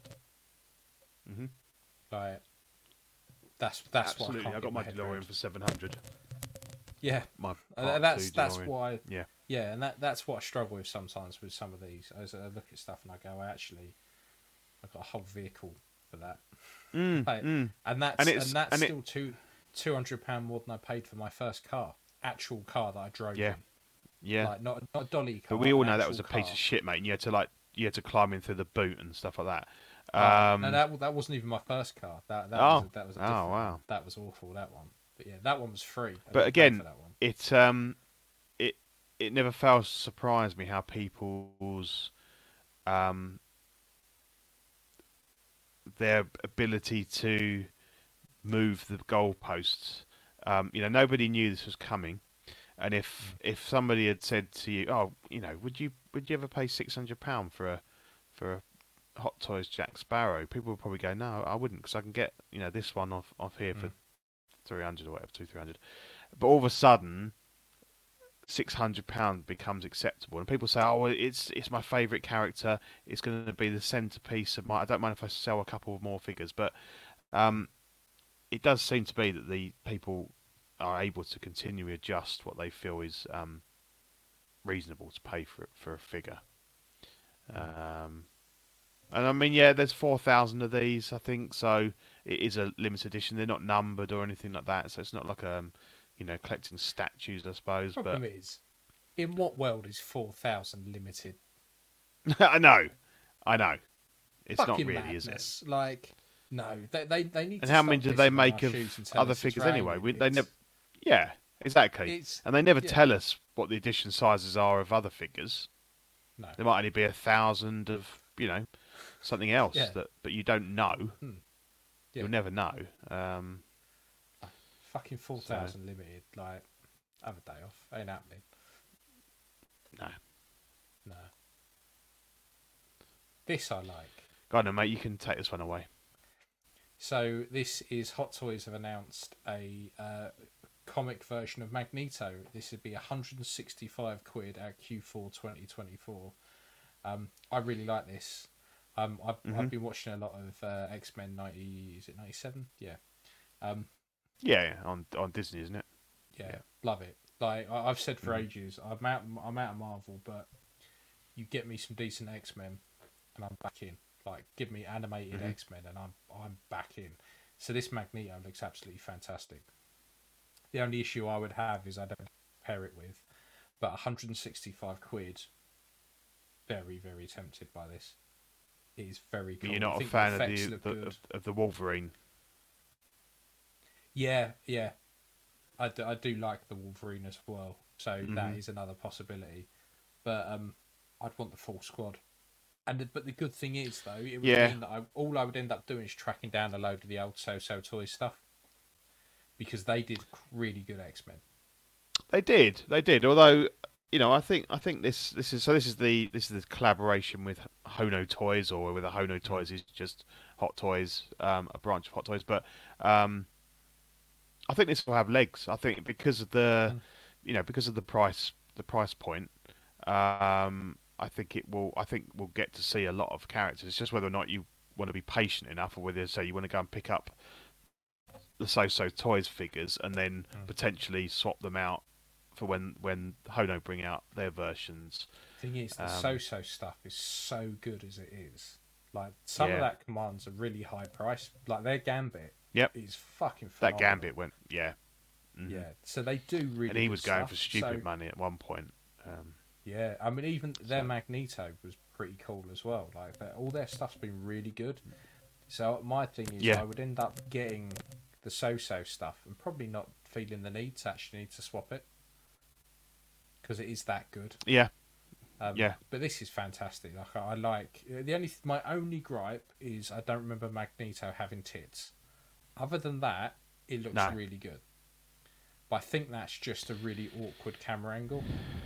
S3: Mm-hmm.
S2: Like that's
S3: absolutely.
S2: what I
S3: got my DeLorean for 700.
S2: Yeah, that's why.
S3: Yeah,
S2: and that's what I struggle with sometimes with some of these. I look at stuff and I go, actually, I've got a whole vehicle for that. And that's still £200 more than I paid for my first car, actual car that I drove.
S3: Yeah,
S2: in. Like not a dolly car.
S3: But we all know that was a piece of shit, mate. And you had to climb in through the boot and stuff like that.
S2: No, that wasn't even my first car. That was a different
S3: wow.
S2: That was awful, that one. But yeah, that one was free.
S3: But again, it never fails to surprise me how people's their ability to move the goalposts. Nobody knew this was coming, and if somebody had said to you, "Oh, would you ever pay £600 for a Hot Toys Jack Sparrow?" People would probably go, "No, I wouldn't, because I can get this one off here for 300 or whatever, 200-300." But all of a sudden, £600 becomes acceptable, and people say, "Oh, well, it's my favourite character. It's going to be the centrepiece of my. I don't mind if I sell a couple more figures." But it does seem to be that the people are able to continually adjust what they feel is reasonable to pay for a figure. And I mean, there's 4,000 of these, I think, so it is a limited edition. They're not numbered or anything like that, so it's not like collecting statues, I suppose.
S2: Problem is, in what world is 4,000 limited?
S3: I know. It's
S2: Fucking
S3: not really,
S2: madness.
S3: is it?
S2: Like, no, they need.
S3: And how many do they make of other figures anyway? They never. Yeah, exactly. And they never tell us what the edition sizes are of other figures.
S2: No,
S3: there might only be 1,000 of something else but you don't know. You'll never know.
S2: Fucking 4,000 limited. Like, have a day off. Ain't happening.
S3: No.
S2: This I like.
S3: Go on, then, mate. You can take this one away.
S2: So this is Hot Toys have announced a comic version of Magneto. This would be £165 at Q4 2024. I really like this. I've been watching a lot of X-Men 90. Is it 97? Yeah.
S3: Yeah, on Disney, isn't it?
S2: Yeah, love it. Like I've said for ages, I'm out of Marvel, but you get me some decent X-Men, and I'm back in. Like, give me animated X-Men, and I'm back in. So this Magneto looks absolutely fantastic. The only issue I would have is I don't pair it with, but 165 quid. Very, very tempted by this. It is very cool.
S3: You're not a fan of the Wolverine.
S2: Yeah, yeah. I do like the Wolverine as well, so that is another possibility. But I'd want the full squad. But the good thing is though, it would mean that all I would end up doing is tracking down a load of the old So Toys stuff, because they did really good X-Men.
S3: They did. Although, I think this is the collaboration with Hono Toys, or with Hono Toys is just Hot Toys, a branch of Hot Toys. But I think this will have legs. I think because of the price point. I think we'll get to see a lot of characters. It's just whether or not you want to be patient enough, or whether you want to go and pick up the So Toys figures and then potentially swap them out for when Hono bring out their versions.
S2: Thing is, the So stuff is so good as it is. Like, some of that commands a really high price. Like, their Gambit is fucking phenomenal.
S3: That Gambit went, yeah.
S2: Yeah, so they do really.
S3: And he was going
S2: stuff.
S3: for stupid money at one point.
S2: Yeah, I mean, even their Magneto was pretty cool as well. Like, all their stuff's been really good. So my thing is, I would end up getting the So stuff and probably not feeling the need to actually swap it, because it is that good.
S3: Yeah.
S2: But this is fantastic. Like, I like my only gripe is I don't remember Magneto having tits. Other than that, it looks really good. But I think that's just a really awkward camera angle.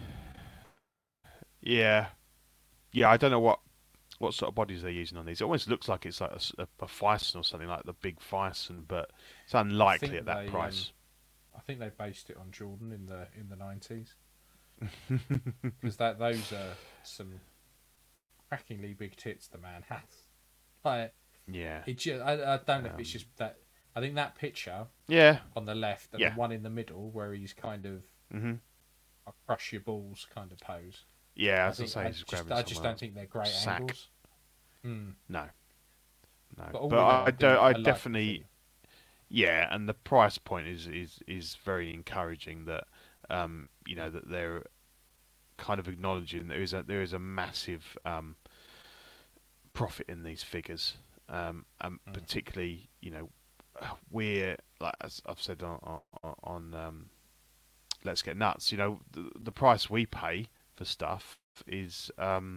S3: Yeah. I don't know what sort of bodies they're using on these. It almost looks like it's like a Phison or something, like the big Phison, but it's unlikely at that price.
S2: I think they based it on Jordan in the 90s. Because those are some crackingly big tits the man has. Like, I don't know if it's just that. I think that picture on the left and the one in the middle where he's kind of I'll crush your balls kind of pose.
S3: Yeah,
S2: I just don't think they're great angles.
S3: No.
S2: But
S3: I definitely, and the price point is very encouraging. That that they're kind of acknowledging there is a massive profit in these figures, and particularly we're, like as I've said on Let's Get Nuts, the price we pay for stuff is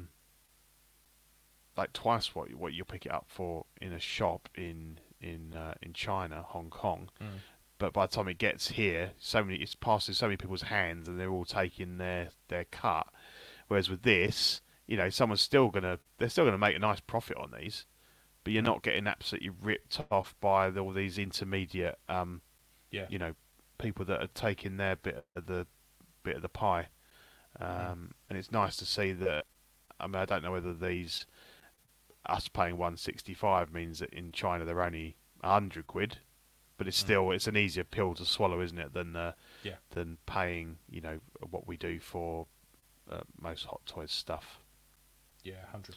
S3: like twice what you'll pick it up for in a shop in China, Hong Kong. But by the time it gets here, it's passed through so many people's hands, and they're all taking their cut. Whereas with this, someone's still gonna make a nice profit on these, but you're not getting absolutely ripped off by all these intermediate people that are taking their bit of the pie. And it's nice to see that. I mean, I don't know whether us paying 165 means that in China they're only 100 quid, but it's still it's an easier pill to swallow, isn't it, than paying what we do for most Hot Toys stuff.
S2: Yeah, 100%.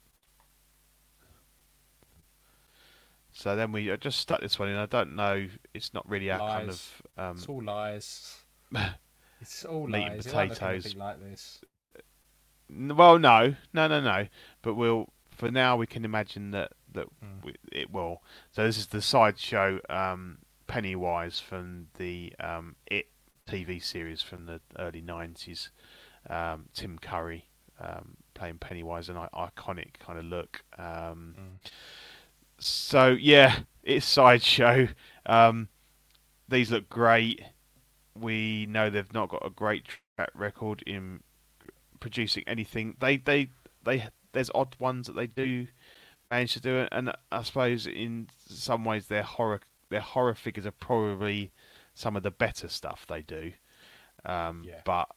S3: So then we just stuck this one in. I don't know. It's not really our kind of.
S2: It's all lies. It's all
S3: meat
S2: lies.
S3: and potatoes.
S2: It'll like this.
S3: Well, no. But for now we can imagine that it will. So this is the Sideshow Pennywise from the It TV series from the early 90s. Tim Curry playing Pennywise, an iconic kind of look. So yeah, it's Sideshow. These look great. We know they've not got a great track record in producing anything. There's odd ones that they do manage to do it, and I suppose in some ways their horror figures are probably some of the better stuff they do. But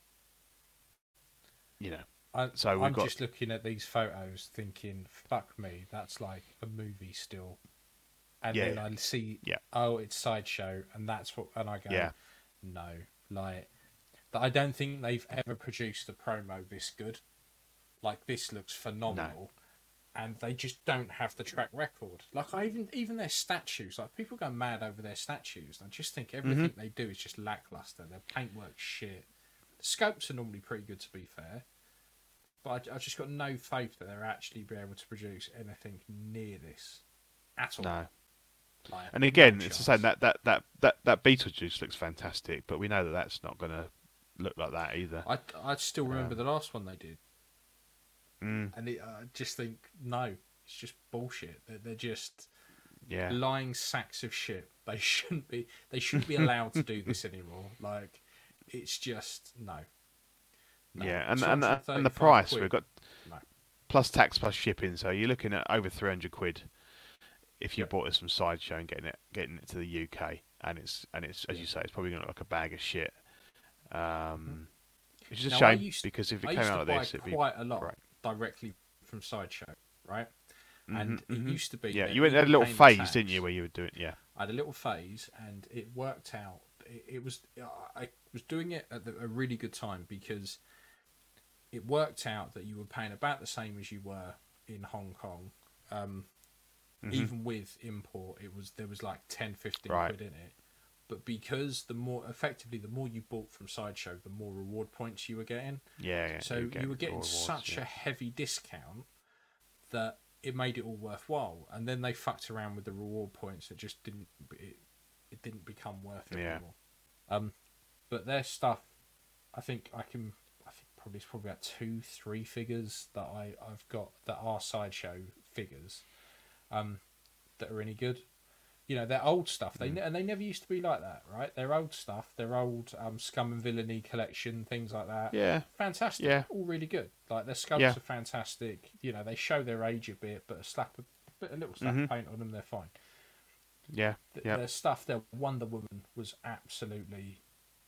S2: I'm just looking at these photos thinking, fuck me, that's like a movie still. and
S3: Yeah,
S2: then
S3: yeah.
S2: I see,
S3: Yeah.
S2: oh, it's Sideshow, and that's what, and I go,
S3: Yeah.
S2: no, like that. I don't think they've ever produced a promo this good. Like this looks phenomenal, and they just don't have the track record. Like even their statues, like people go mad over their statues. I just think everything they do is just lackluster. Their paintwork's shit. The scopes are normally pretty good, to be fair, but I just got no faith that they're actually be able to produce anything near this at all.
S3: No.
S2: Like,
S3: And again,
S2: no
S3: it's the
S2: chance.
S3: same. That Beetlejuice looks fantastic, but we know that that's not going to look like that either.
S2: I still remember the last one they did, and I just think no, it's just bullshit. They're just lying sacks of shit. They shouldn't be. They shouldn't be allowed to do this anymore. Like, it's just no.
S3: Yeah, and the price we've got plus tax plus shipping, so you're looking at over £300 if you bought this from Sideshow and getting it to the UK, and it's as you say, it's probably going to look like a bag of shit. Which is a shame because if it came out like this, it'd be
S2: quite a lot directly from Sideshow, right? And it used to be.
S3: Yeah, you had a little phase, didn't you, where you were doing
S2: I had a little phase, and it worked out. It was I was doing it at a really good time because it worked out that you were paying about the same as you were in Hong Kong. Even with import, there was like 10, 15 quid in it. But because the more you bought from Sideshow, the more reward points you were getting.
S3: Yeah.
S2: So you were getting such a heavy discount that it made it all worthwhile. And then they fucked around with the reward points. It just didn't become worth it anymore. But their stuff, I think probably it's probably about 2-3 figures that I've got that are Sideshow figures. That are any good. You know, they're old stuff. They never used to be like that, right? They're old stuff. They're old Scum and Villainy collection, things like that.
S3: Yeah.
S2: Fantastic. Yeah. All really good. Like, their sculpts are fantastic. You know, they show their age a bit, but a little slap of paint on them, they're fine.
S3: Yeah.
S2: Their stuff, their Wonder Woman was absolutely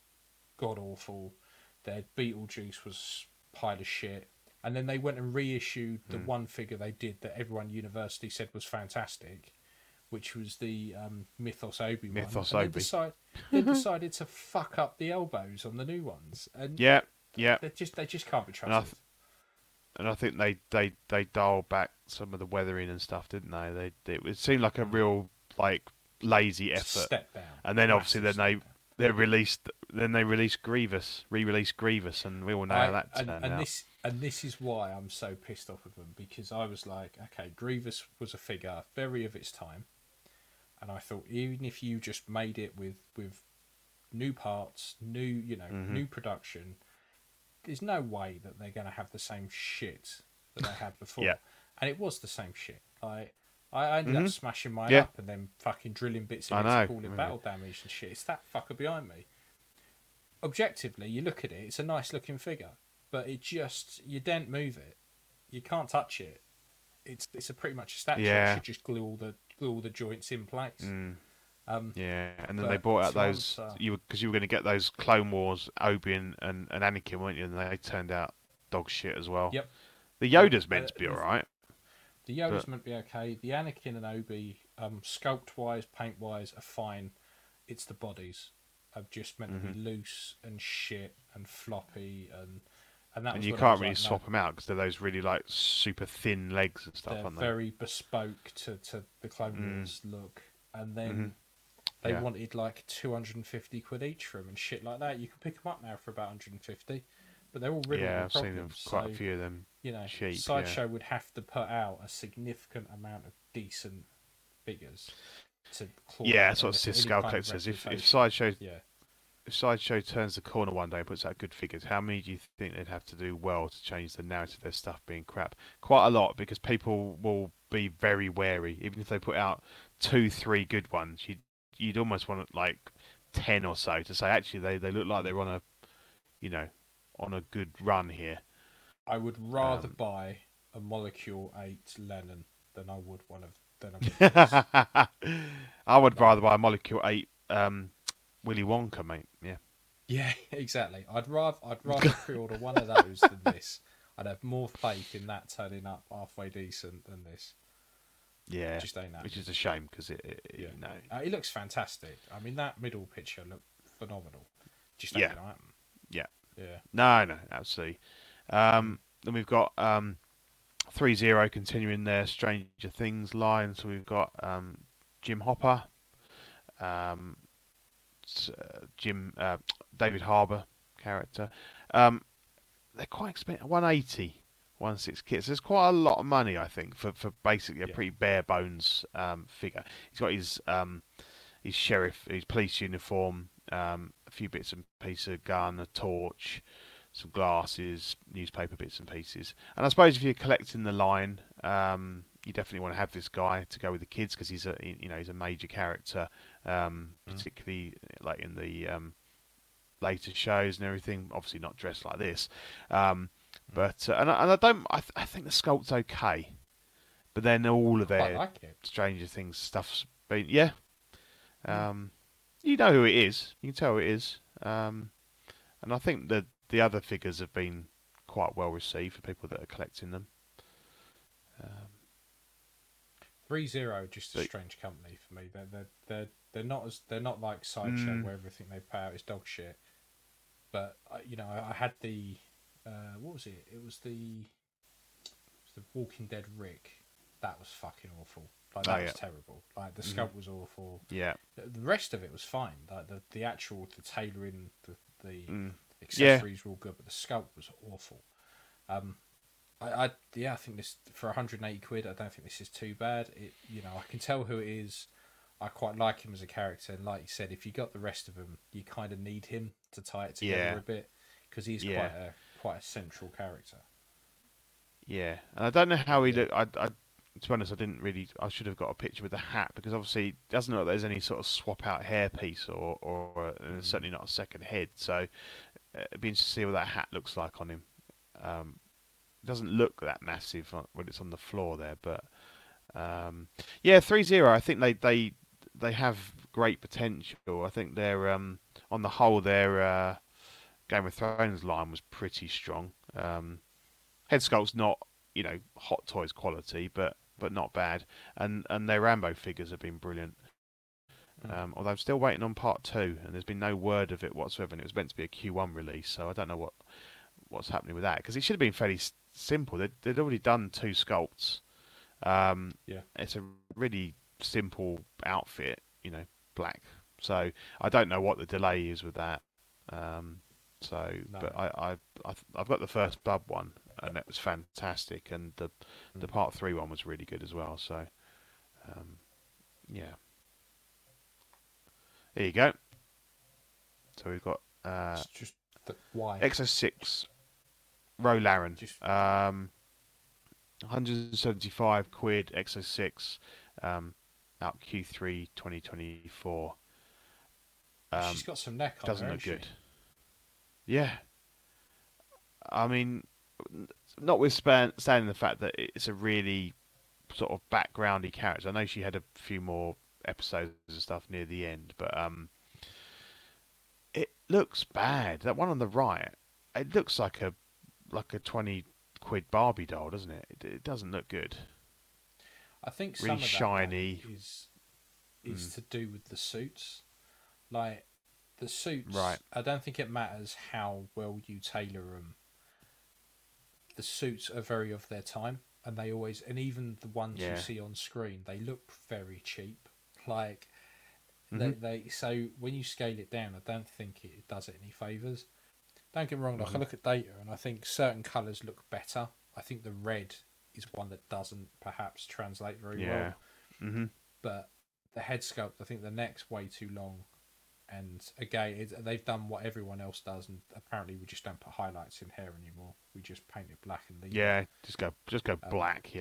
S2: god-awful. Their Beetlejuice was a pile of shit. And then they went and reissued the one figure they did that everyone university said was fantastic, which was the Mythos Obi one.
S3: Mythos
S2: and
S3: Obi.
S2: They decided to fuck up the elbows on the new ones, and they just can't be trusted.
S3: And I think they dialed back some of the weathering and stuff, didn't they? It seemed like a real lazy effort.
S2: Step down.
S3: And then obviously they released Grievous, re-released Grievous, and we all know how that turned out.
S2: This is why I'm so pissed off with them, because I was like, okay, Grievous was a figure very of its time, and I thought even if you just made it with new parts, new production, there's no way that they're going to have the same shit that they had before. And it was the same shit. I ended up smashing mine up and then fucking drilling bits in it to call it battle damage and shit. It's that fucker behind me. Objectively, you look at it, it's a nice looking figure, but you don't move it. You can't touch it. It's a pretty much a statue. You should just glue all the joints in place.
S3: And then they brought out those because you were going to get those Clone Wars Obi and Anakin, weren't you? And they turned out dog shit as well.
S2: Yep.
S3: The Yoda's meant to be all right.
S2: The Yoda's meant to be okay. The Anakin and Obi, sculpt wise, paint wise, are fine. It's the bodies are just meant to be loose and shit and floppy and that.
S3: And you can't really swap them out because they're those really super thin legs and stuff.
S2: They're very bespoke to the Clone Wars look, and then they wanted like 250 quid each for them and shit like that. You can pick them up now for about 150, but they're all really
S3: I've seen them, quite a few of them.
S2: You know,
S3: cheap,
S2: Sideshow would have to put out a significant amount of decent figures to claw.
S3: That's what Skull Collector says. If Sideshow turns the corner one day and puts out good figures, how many do you think they'd have to do well to change the narrative of their stuff being crap? Quite a lot, because people will be very wary. Even if they put out 2-3 good ones, you'd almost want 10 or so to say actually they look like they're on a good run here.
S2: I would rather buy a Molecule 8 Lennon than I would one of them.
S3: I would rather buy a Molecule 8 Willy Wonka, mate.
S2: Yeah, exactly. I'd rather pre-order one of those than this. I'd have more faith in that turning up halfway decent than this.
S3: Yeah,
S2: Just ain't that.
S3: which is a shame because
S2: it looks fantastic. I mean, that middle picture looked phenomenal. Just ain't
S3: yeah,
S2: gonna happen.
S3: yeah.
S2: Yeah.
S3: No, absolutely. Then we've got 3-0 continuing their Stranger Things line. So we've got Jim Hopper, um, Jim David Harbour character. They're quite expensive. 180, 1.6 kits. There's quite a lot of money, I think, for basically a pretty bare bones figure. He's got his sheriff, his police uniform, a few bits and pieces, a gun, a torch, some glasses, newspaper bits and pieces. And I suppose if you're collecting the line, you definitely want to have this guy to go with the kids because he's a major character, particularly like in the later shows and everything. Obviously not dressed like this, but I think the sculpt's okay, but then all of their Stranger Things stuff's been you know who it is. You can tell who it is, and I think that the other figures have been quite well received for people that are collecting them.
S2: 3-0, just a strange company for me. They're not like Sideshow where everything they put out is dog shit. But I had the what was it? It was the Walking Dead Rick. That was fucking awful. Like that was terrible. Like the sculpt was awful.
S3: Yeah.
S2: The rest of it was fine. Like the actual tailoring, the accessories were all good, but the sculpt was awful. I think this for 180 quid. I don't think this is too bad. I can tell who it is. I quite like him as a character, and like you said, if you got the rest of them, you kind of need him to tie it together a bit because he's quite a central character.
S3: Yeah, and I don't know how he looked. To be honest, I should have got a picture with the hat because obviously it doesn't look like there's any sort of swap out hairpiece or certainly not a second head. So it'd be interesting to see what that hat looks like on him. It doesn't look that massive when it's on the floor there, but 3-0. I think they have great potential. I think they're on the whole their Game of Thrones line was pretty strong. Head sculpt's not Hot Toys quality, but not bad. And their Rambo figures have been brilliant. Although I'm still waiting on part 2, and there's been no word of it whatsoever. And it was meant to be a Q1 release, so I don't know what's happening with that because it should have been fairly simple. They'd already done 2 sculpts. It's a really simple outfit, black. So I don't know what the delay is with that. But I've got the First Blood one, and that was fantastic, and the Part 3 one was really good as well. So, there you go. So we've got
S2: It's just why
S3: Exo 6 Ro Laren. 175 quid Exo 6 out Q3 2024.
S2: She's got some neck on
S3: doesn't
S2: her,
S3: look
S2: hasn't
S3: good. Yeah. I mean, notwithstanding the fact that it's a really sort of backgroundy character. I know she had a few more episodes and stuff near the end, but it looks bad. That one on the right, it looks like a 20 quid Barbie doll, doesn't it? It doesn't look good.
S2: I think
S3: really
S2: some of that
S3: shiny
S2: is to do with the suits. Like the suits,
S3: right.
S2: I don't think it matters how well you tailor them. The suits are very of their time, and even the ones you see on screen, they look very cheap. Like so when you scale it down, I don't think it does it any favors. Don't get me wrong. Like I look at data, and I think certain colors look better. I think the red is one that doesn't perhaps translate very well. But the head sculpt, I think the neck's way too long. And again, they've done what everyone else does, and apparently we just don't put highlights in hair anymore. We just paint it black and leave it.
S3: Just go black.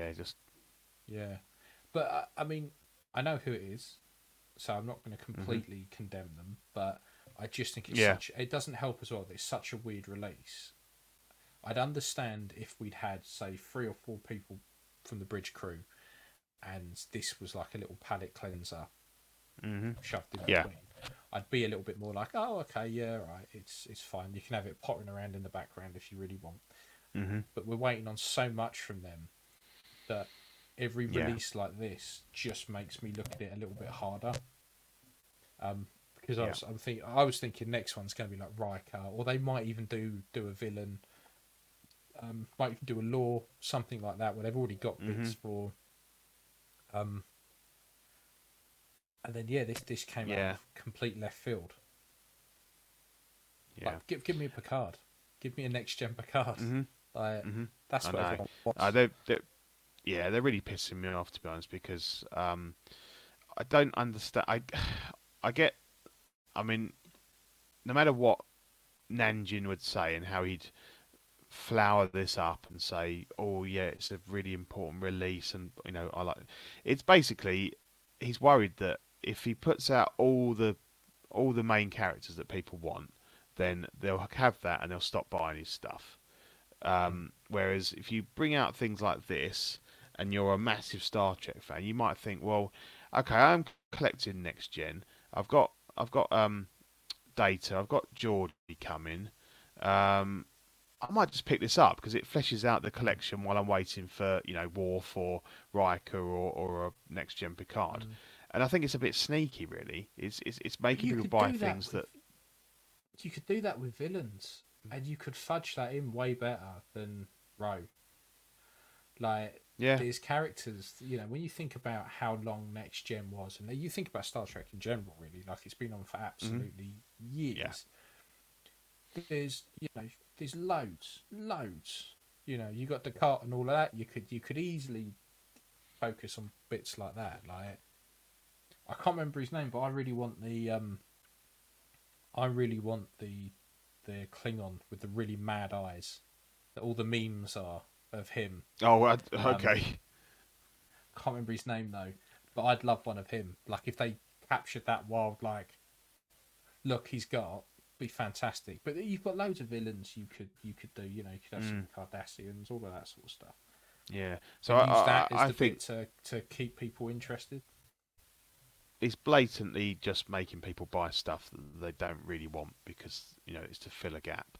S2: But I mean, I know who it is, so I'm not going to completely condemn them. But I just think it doesn't help as well that it's such a weird release. I'd understand if we'd had, say, 3 or 4 people from the bridge crew, and this was like a little palette cleanser shoved in between. I'd be a little bit more like, oh, okay, yeah, right, it's fine. You can have it pottering around in the background if you really want. But we're waiting on so much from them that every release like this just makes me look at it a little bit harder. Because I was thinking next one's going to be like Riker, or they might even do a villain, might even do a lore, something like that, where they've already got bits for. And then this came out of complete left field.
S3: Yeah,
S2: like, give me a Picard, give me a next gen Picard. That's what everyone wants.
S3: They're really pissing me off, to be honest, because I don't understand. I get. I mean, no matter what Nanjin would say and how he'd flower this up and say, "Oh yeah, it's a really important release," and I like. It's basically he's worried that if he puts out all the main characters that people want, then they'll have that and they'll stop buying his stuff. Whereas if you bring out things like this and you're a massive Star Trek fan, you might think, well, okay, I'm collecting next gen. I've got Data. I've got Geordi coming. I might just pick this up because it fleshes out the collection while I'm waiting for Worf or Riker or a next gen Picard. And I think it's a bit sneaky, really. It's making people buy things that.
S2: You could do that with villains, and you could fudge that in way better than Roe. Like, there's characters, when you think about how long Next Gen was, and you think about Star Trek in general, really, like it's been on for absolutely years. There's loads. You got Descartes and all of that. You could easily focus on bits like that. Like, I can't remember his name, but I really want the Klingon with the really mad eyes that all the memes are of him.
S3: Oh, okay.
S2: Can't remember his name though, but I'd love one of him. Like if they captured that wild look he's got, be fantastic. But you've got loads of villains you could do. You could have some Cardassians, all of that sort of stuff.
S3: Yeah. So
S2: I think to keep people interested.
S3: It's blatantly just making people buy stuff that they don't really want because it's to fill a gap.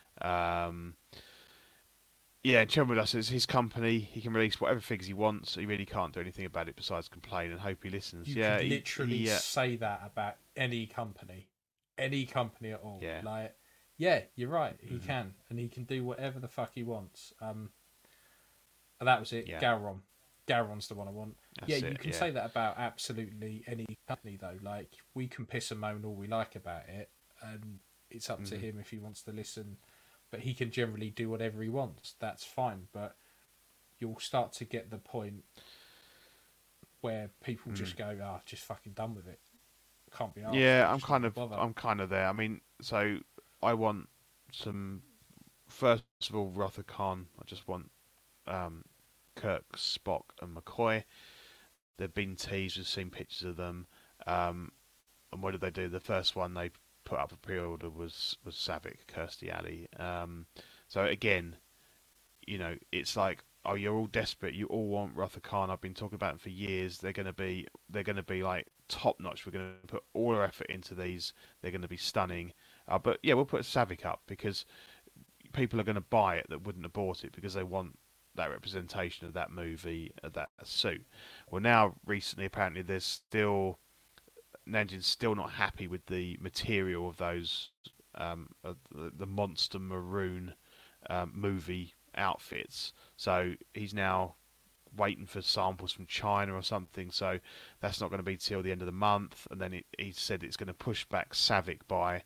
S3: Chairman with us is his company. He can release whatever figures he wants. He really can't do anything about it besides complain and hope he listens.
S2: You could literally say that about any company at all. Yeah, you're right. He can, and he can do whatever the fuck he wants. And that was it. Yeah. Gowron's the one I want. You can say that about absolutely any company, though. Like, we can piss and moan all we like about it, and it's up to him if he wants to listen. But he can generally do whatever he wants. That's fine. But you'll start to get the point where people just go, just fucking done with it. Can't be asked.
S3: Yeah, I'm kind of there. I mean, so I want some. First of all, Wrath of Khan. I just want Kirk, Spock, and McCoy. They've been teased. We've seen pictures of them. And what did they do? The first one they put up for pre-order was Savick, Kirstie Alley. So again, it's like, oh, you're all desperate. You all want Wrath of Khan. I've been talking about them for years. They're gonna be like top notch. We're gonna put all our effort into these. They're gonna be stunning. But yeah, we'll put Savick up because people are gonna buy it that wouldn't have bought it because they want that representation of that movie, of that suit. Well, now recently, apparently, Nanjin's still not happy with the material of those the monster maroon movie outfits. So he's now waiting for samples from China or something. So that's not going to be till the end of the month. And then he said it's going to push back Savick by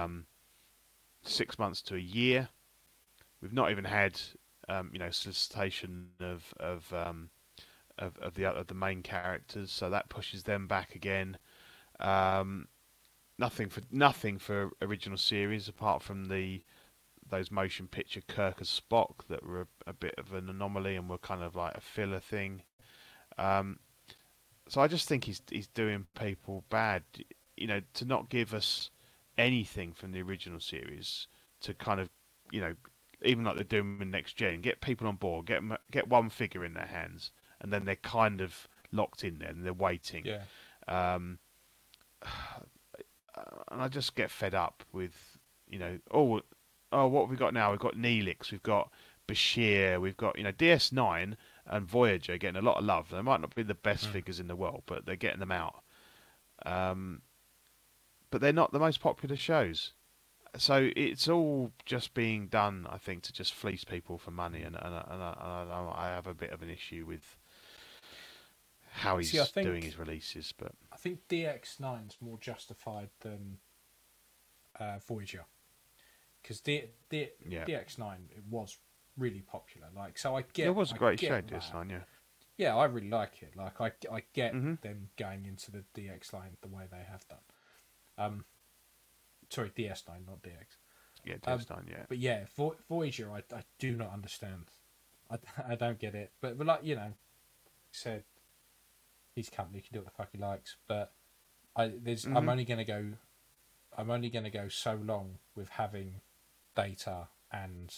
S3: 6 months to a year. We've not even had solicitation of the main characters, so that pushes them back again. Nothing for original series apart from those motion picture Kirk as Spock that were a bit of an anomaly and were kind of like a filler thing. So I just think he's doing people bad, to not give us anything from the original series to kind of, even like they're doing in Next Gen, get people on board, get one figure in their hands, and then they're kind of locked in there and they're waiting.
S2: Yeah.
S3: And I just get fed up with, what have we got now? We've got Neelix, we've got Bashir, we've got, DS9 and Voyager are getting a lot of love. They might not be the best figures in the world, but they're getting them out. But they're not the most popular shows. So it's all just being done, I think, to just fleece people for money, and I have a bit of an issue with how he's doing his releases. But
S2: I think DX9's more justified than Voyager, because DX9 it was really popular. Like, so I get
S3: it was a great show,
S2: that.
S3: DX9, yeah.
S2: Yeah, I really like it. Like, I get them going into the DX line the way they have done. Sorry, DS9, not DX.
S3: Yeah, DS9, yeah.
S2: But yeah, Voyager, I do not understand. I don't get it. But like, you know, said his company can do what the fuck he likes. But I'm only gonna go so long with having Data and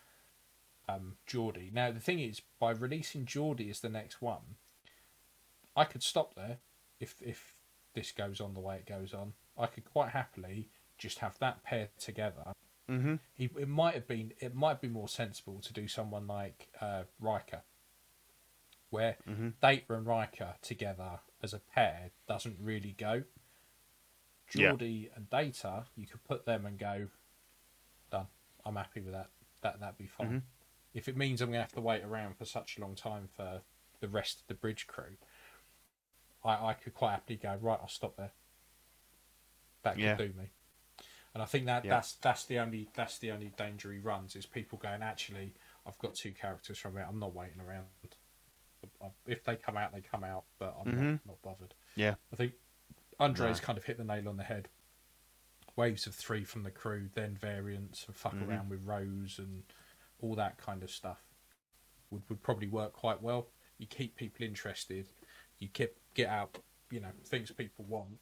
S2: Geordie. Now the thing is, by releasing Geordie as the next one, I could stop there if this goes on the way it goes on. I could quite happily just have that pair together. It might be more sensible to do someone like Riker, where Data and Riker together as a pair doesn't really go. Geordie and Data, you could put them and go, done. I'm happy with that. That'd be fine. If it means I'm gonna have to wait around for such a long time for the rest of the bridge crew, I could quite happily go, right, I'll stop there. That could do me. And I think that's the only danger he runs, is people going, actually, I've got two characters from it, I'm not waiting around. If they come out, they come out, but I'm not bothered.
S3: Yeah.
S2: I think Andre's kind of hit the nail on the head. Waves of 3 from the crew, then variants, and fuck around with Rose and all that kind of stuff would probably work quite well. You keep people interested, you get out, you know, things people want,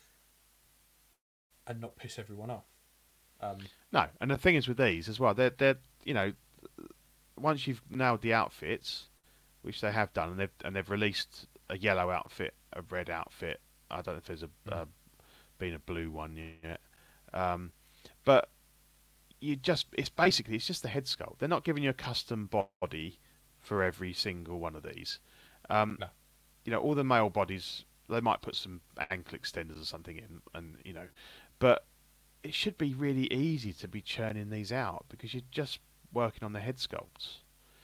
S2: and not piss everyone off.
S3: No, and the thing is with these as well, they're you know, once you've nailed the outfits, which they have done, and they've released a yellow outfit, a red outfit. I don't know if there's been a blue one yet, but it's just the head sculpt. They're not giving you a custom body for every single one of these.
S2: No.
S3: You know, all the male bodies, they might put some ankle extenders or something in, and you know, but it should be really easy to be churning these out because you're just working on the head sculpts.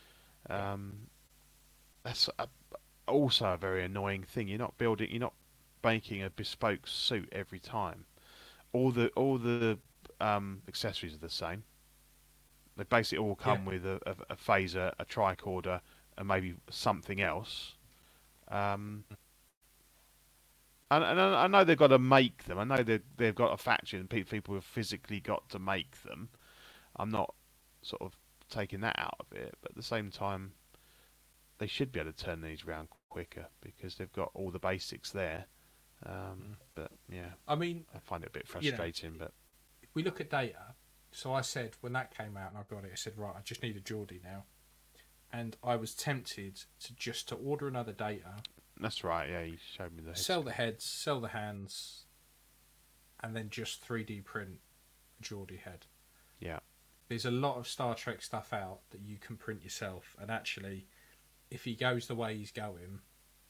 S3: That's also a very annoying thing. You're not making a bespoke suit every time. All the accessories are the same. They basically all come with a phaser, a tricorder, and maybe something else. And I know they've got to make them. I know they've got a factory and people have physically got to make them. I'm not sort of taking that out of it, but at the same time, they should be able to turn these around quicker because they've got all the basics there. But yeah,
S2: I mean,
S3: I find it a bit frustrating. But
S2: if we look at Data, so I said when that came out and I got it, I said, right, I just need a Geordie now, and I was tempted to order another Data.
S3: That's right. Yeah, you showed me the
S2: sell the heads, sell the hands, and then just 3D print a Geordie head.
S3: Yeah.
S2: There's a lot of Star Trek stuff out that you can print yourself, and actually, if he goes the way he's going,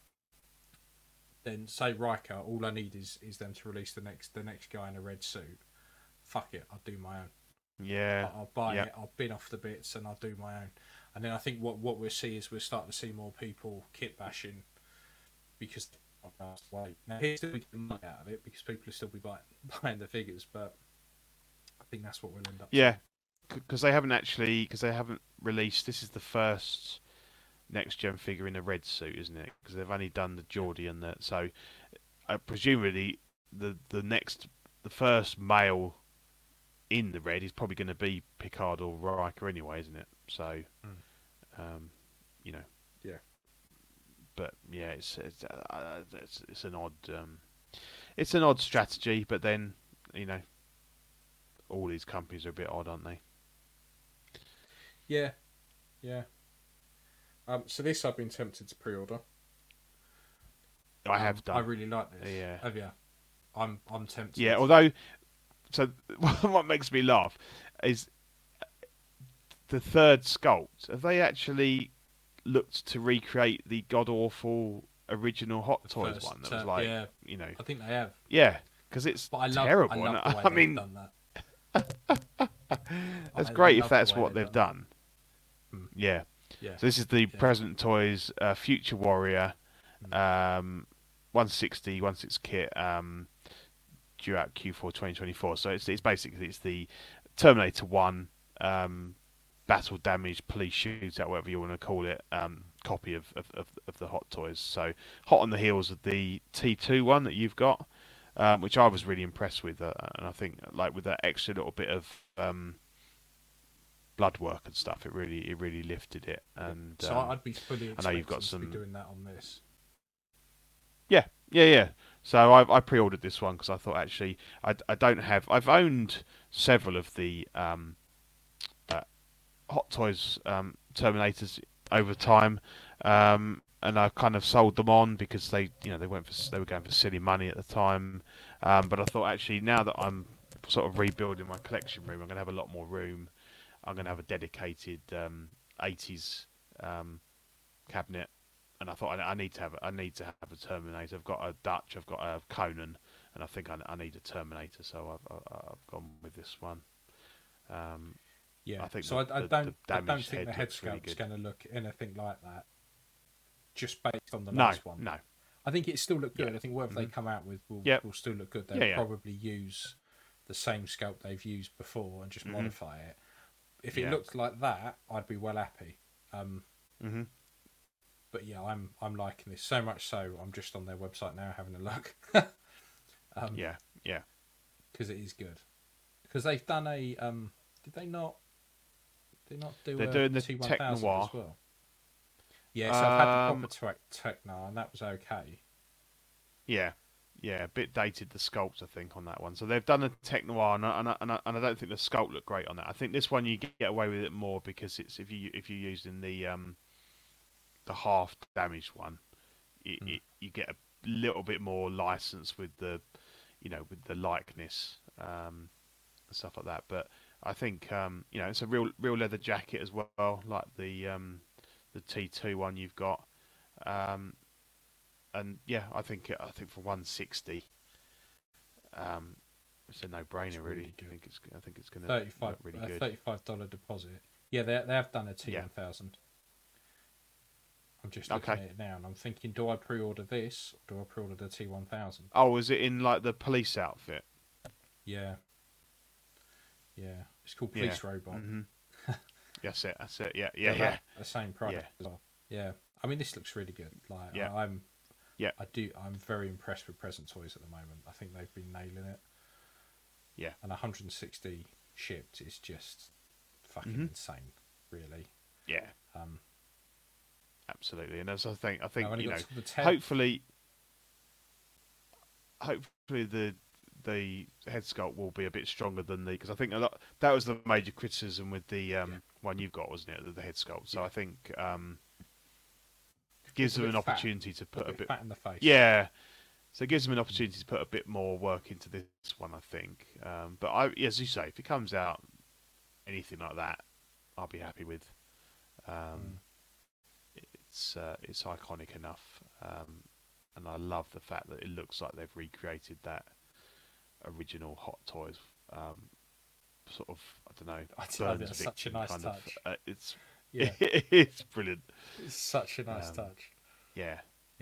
S2: then say Riker, all I need is them to release the next guy in a red suit. Fuck it, I'll do my own.
S3: Yeah.
S2: I'll buy it, I'll bin off the bits, and I'll do my own. And then I think what we'll see is we're starting to see more people kit bashing because now here's still getting money out of it because people will still be buying the figures, but I think that's what we'll end up.
S3: Yeah, because they haven't released. This is the first next gen figure in a red suit, isn't it? Because they've only done the Geordie and that. So presumably the first male in the red is probably going to be Picard or Riker anyway, isn't it? So, you know.
S2: Yeah.
S3: But yeah, it's an odd strategy. But then, you know, all these companies are a bit odd, aren't they?
S2: Yeah, yeah. So this I've been tempted to pre-order.
S3: I have done.
S2: I really like this.
S3: Yeah.
S2: Oh yeah. I'm tempted.
S3: Yeah, although, so what makes me laugh is the third sculpt. Have they actually looked to recreate the god awful original Hot Toys
S2: First,
S3: one. That was like,
S2: yeah,
S3: you know,
S2: I think they have.
S3: yeah, because it's
S2: But
S3: terrible.
S2: I love the way
S3: I
S2: they've
S3: mean,
S2: done that.
S3: that's
S2: I
S3: great if
S2: love the
S3: that's
S2: way
S3: what they've done.
S2: Hmm.
S3: Yeah.
S2: Yeah.
S3: So this is the
S2: Yeah.
S3: Present Toys Future Warrior, 160 kit, due out Q4 2024. So it's basically the Terminator 1 battle damage police shootout, whatever you want to call it, copy of the Hot Toys. So hot on the heels of the T2 one that you've got, which I was really impressed with, and I think like with that extra little bit of blood work and stuff, it really lifted it. And
S2: So I'd be fully
S3: I know you've
S2: expecting
S3: got some
S2: to be doing that on this.
S3: Yeah. So I pre-ordered this one because I thought actually I don't have. I've owned several of the Hot Toys Terminators over time, and I kind of sold them on because they were going for silly money at the time. But I thought actually now that I'm sort of rebuilding my collection room, I'm going to have a lot more room. I'm going to have a dedicated 80s cabinet. And I thought I need to have a Terminator. I've got a Dutch, I've got a Conan, and I think I need a Terminator. So I've gone with this one.
S2: Yeah.
S3: I think
S2: so I don't think the head
S3: looks really
S2: sculpt's
S3: good.
S2: going to look anything like that. Just based on the
S3: No,
S2: last one.
S3: no.
S2: I think it still look good.
S3: Yeah.
S2: I think whatever they come out with will still look good. They'll
S3: Yeah.
S2: probably use the same sculpt they've used before and just modify it. If it
S3: Yeah.
S2: looked like that, I'd be well happy.
S3: Mhm.
S2: But yeah, I'm liking this so much so I'm just on their website now having a look.
S3: Yeah.
S2: Because it is good. Because they've done a did they not do
S3: They're
S2: a
S3: doing the
S2: T1000
S3: Tech Noir.
S2: as well? Yeah, so I've had the proper Tech Noir and that was okay.
S3: Yeah, a bit dated the sculpt I think on that one. So they've done a Tech Noir, and I don't think the sculpt looked great on that. I think this one you get away with it more because it's if you're using the half damaged one, you get a little bit more license with the with the likeness and stuff like that. But I think it's a real leather jacket as well, like the T2 one you've got. And yeah, I think for 160, it's a no-brainer really. I think it's going to look really good.
S2: $35 deposit. Yeah, they have done a T1000. I'm just looking at it now, and I'm thinking, do I pre-order this or do I pre-order the T1000?
S3: Oh, is it in like the police outfit?
S2: Yeah. It's called Police Robot.
S3: Mm-hmm. That's it. Yeah.
S2: The same product as well. Yeah. I mean, this looks really good. Like, I'm very impressed with Present Toys at the moment. I think they've been nailing it.
S3: Yeah.
S2: And 160 shipped is just fucking insane, really.
S3: Yeah. Absolutely. And as I think hopefully the head sculpt will be a bit stronger than because I think that was the major criticism with the one you've got, wasn't it? The head sculpt. So I think gives them an opportunity to put a bit
S2: fat in the face.
S3: Yeah. So it gives them an opportunity to put a bit more work into this one, I think. But as you say, if it comes out anything like that, I'll be happy with. It's iconic enough, and I love the fact that it looks like they've recreated that original Hot Toys. Sort of, I don't know.
S2: It's such a nice touch.
S3: It's brilliant.
S2: It's such a nice touch.
S3: Yeah.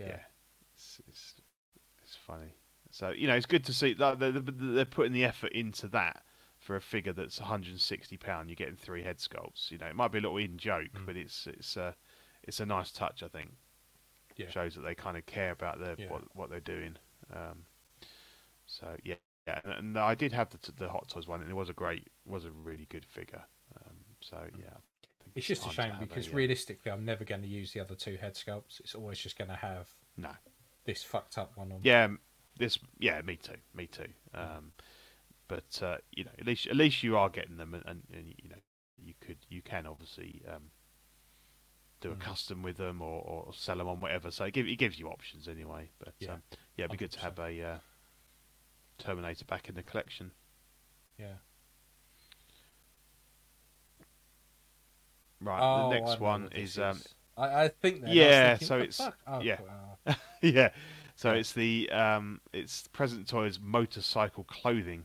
S3: It's funny. So it's good to see that they're putting the effort into that for a figure that's £160. You're getting 3 head sculpts. It might be a little in joke, but it's a nice touch, I think.
S2: Yeah.
S3: Shows that they kind of care about what they're doing. So yeah, and I did have the Hot Toys one, and it was a really good figure. So yeah, I think
S2: it's just a shame because realistically, I'm never going to use the other 2 head sculpts. It's always just going to have this fucked up one on.
S3: Yeah, me too. But at least you are getting them, and you can obviously do a custom with them or sell them on whatever. So it gives you options anyway. But it'd be good to have a Terminator back in the collection.
S2: Yeah.
S3: Right. The next one is
S2: I think that.
S3: Yeah,
S2: thinking,
S3: so it's yeah,
S2: wow.
S3: yeah. So it's the it's Present Toys motorcycle clothing,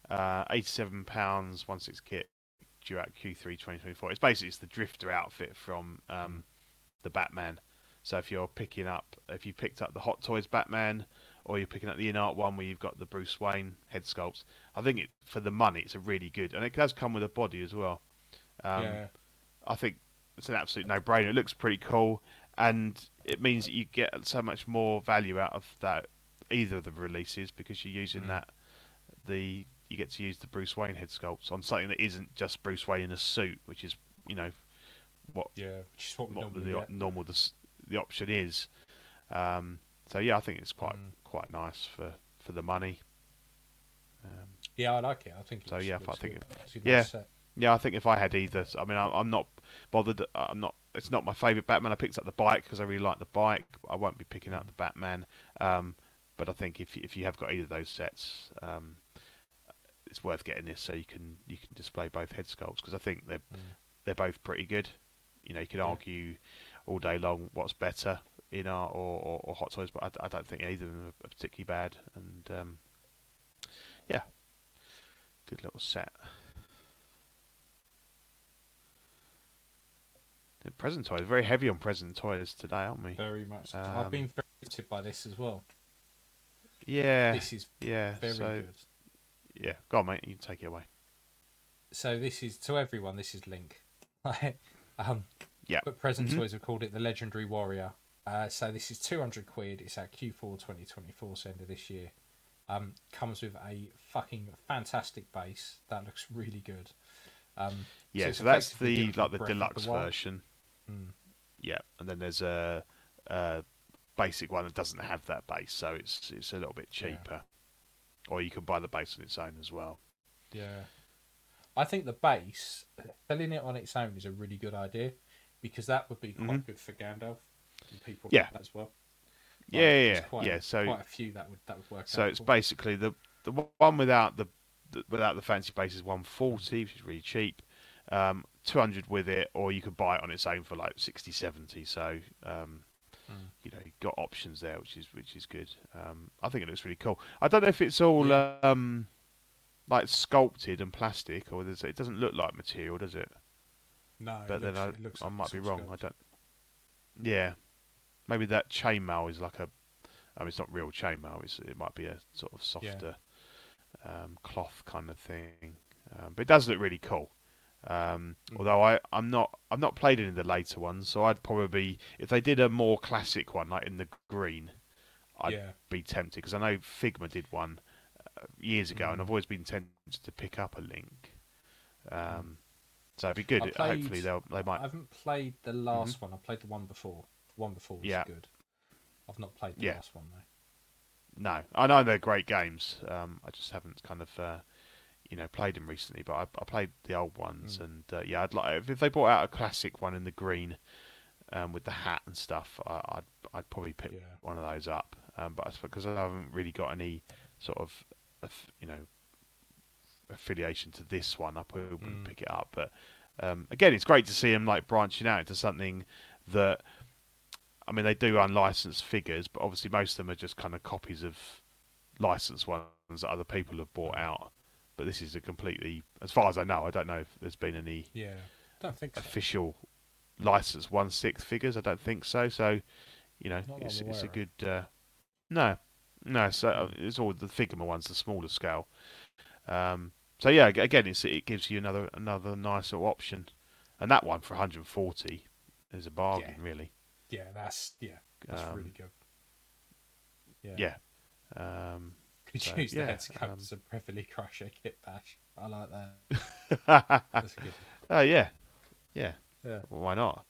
S3: £87 1/6 kit due out Q3 2024. It's the Drifter outfit from the Batman. So if you picked up the Hot Toys Batman, or you're picking up the in-art one where you've got the Bruce Wayne head sculpts, I think for the money it's a really good, and it does come with a body as well.
S2: Yeah.
S3: I think it's an absolute no-brainer. It looks pretty cool, and it means that you get so much more value out of that either of the releases because you're using you get to use the Bruce Wayne head sculpts on something that isn't just Bruce Wayne in a suit, which is what
S2: which is what we
S3: normal the option is. So yeah, I think it's quite nice for the money.
S2: Yeah, I like it. I think.
S3: So yeah, I think
S2: yeah,
S3: I think if I had either, I mean, I'm not bothered. It's not my favourite Batman. I picked up the bike because I really like the bike. I won't be picking up the Batman. But I think if you have got either of those sets, it's worth getting this so you can display both head sculpts because I think they're both pretty good. You know, you could argue all day long what's better, in-art or Hot Toys, but I don't think either of them are particularly bad. And yeah, good little set. The Present Toys, very heavy on Present Toys today, aren't we?
S2: Very much. I've been very interested by this as well.
S3: Yeah.
S2: This is very good.
S3: Yeah, go on, mate. You can take it away.
S2: So this is to everyone. This is Link.
S3: Yeah.
S2: But Present Toys have called it the Legendary Warrior. So this is £200. It's at Q4 2024, so end of this year. Comes with a fucking fantastic base that looks really good.
S3: Yeah, so that's the deluxe version. Yeah, and then there's a basic one that doesn't have that base, so it's a little bit cheaper. Or you can buy the base on its own as well.
S2: Yeah, I think the base selling it on its own is a really good idea because that would be quite good for Gandalf and people like that as well.
S3: Yeah.
S2: So quite a few that would work.
S3: So it's basically the one without the fancy base is 140, which is really cheap. 200 with it, or you could buy it on its own for like 60, 70. So you've got options there, which is good. I think it looks really cool. I don't know if it's all like sculpted and plastic, or it doesn't look like material, does it?
S2: No,
S3: but then I might be wrong.
S2: Sculpted.
S3: I don't. Yeah, maybe that chainmail is like it's not real chainmail. It might be a sort of softer cloth kind of thing. But it does look really cool. Although I'm not played any of the later ones, so I'd probably, if they did a more classic one like in the green, I'd be tempted because I know Figma did one years ago, and I've always been tempted to pick up a Link. So it'd be good. Hopefully they might.
S2: I haven't played the last one. I played the one before. The one before was good. I've not played the last one though.
S3: No, I know they're great games. I just haven't kind of played them recently. But I played the old ones, and I'd like if they brought out a classic one in the green, with the hat and stuff. I'd probably pick one of those up. But because I haven't really got any sort of affiliation to this one, I probably wouldn't pick it up. But again, it's great to see them like branching out into something that. I mean, they do unlicensed figures, but obviously most of them are just kind of copies of licensed ones that other people have bought out. But this is a completely, as far as I know, I don't know if there's been any
S2: don't think
S3: official licensed 1/6 figures. I don't think so. So, it's a good. No. So it's all the Figma ones, the smaller scale. So yeah, again, it gives you another nice little option, and that one for 140 is a bargain, really.
S2: Yeah, that's really good.
S3: Yeah.
S2: Could use that to come to some Beverly Crusher kit bash. I like that. That's a good.
S3: Oh yeah. Well, why not?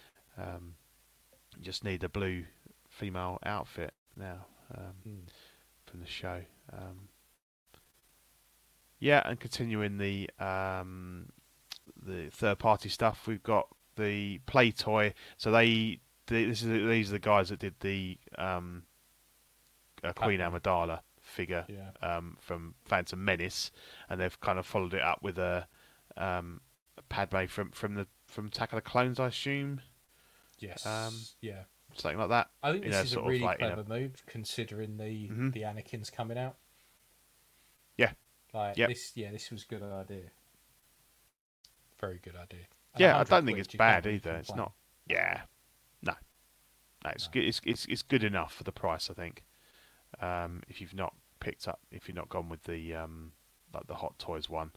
S3: You just need a blue female outfit now from the show. And continuing the third party stuff, we've got the Play Toy. So these are the guys that did the Queen Amidala figure from Phantom Menace, and they've kind of followed it up with a Padme from Attack of the Clones, I assume.
S2: Yes. Yeah.
S3: Something like that.
S2: I think this is a really clever move, considering the Anakin's coming out.
S3: Yeah.
S2: This was a good idea. Very good idea. And
S3: yeah, I don't think it's bad either. It's not. Yeah. No, it's good. It's good enough for the price, I think. If you've not gone with the like the Hot Toys one,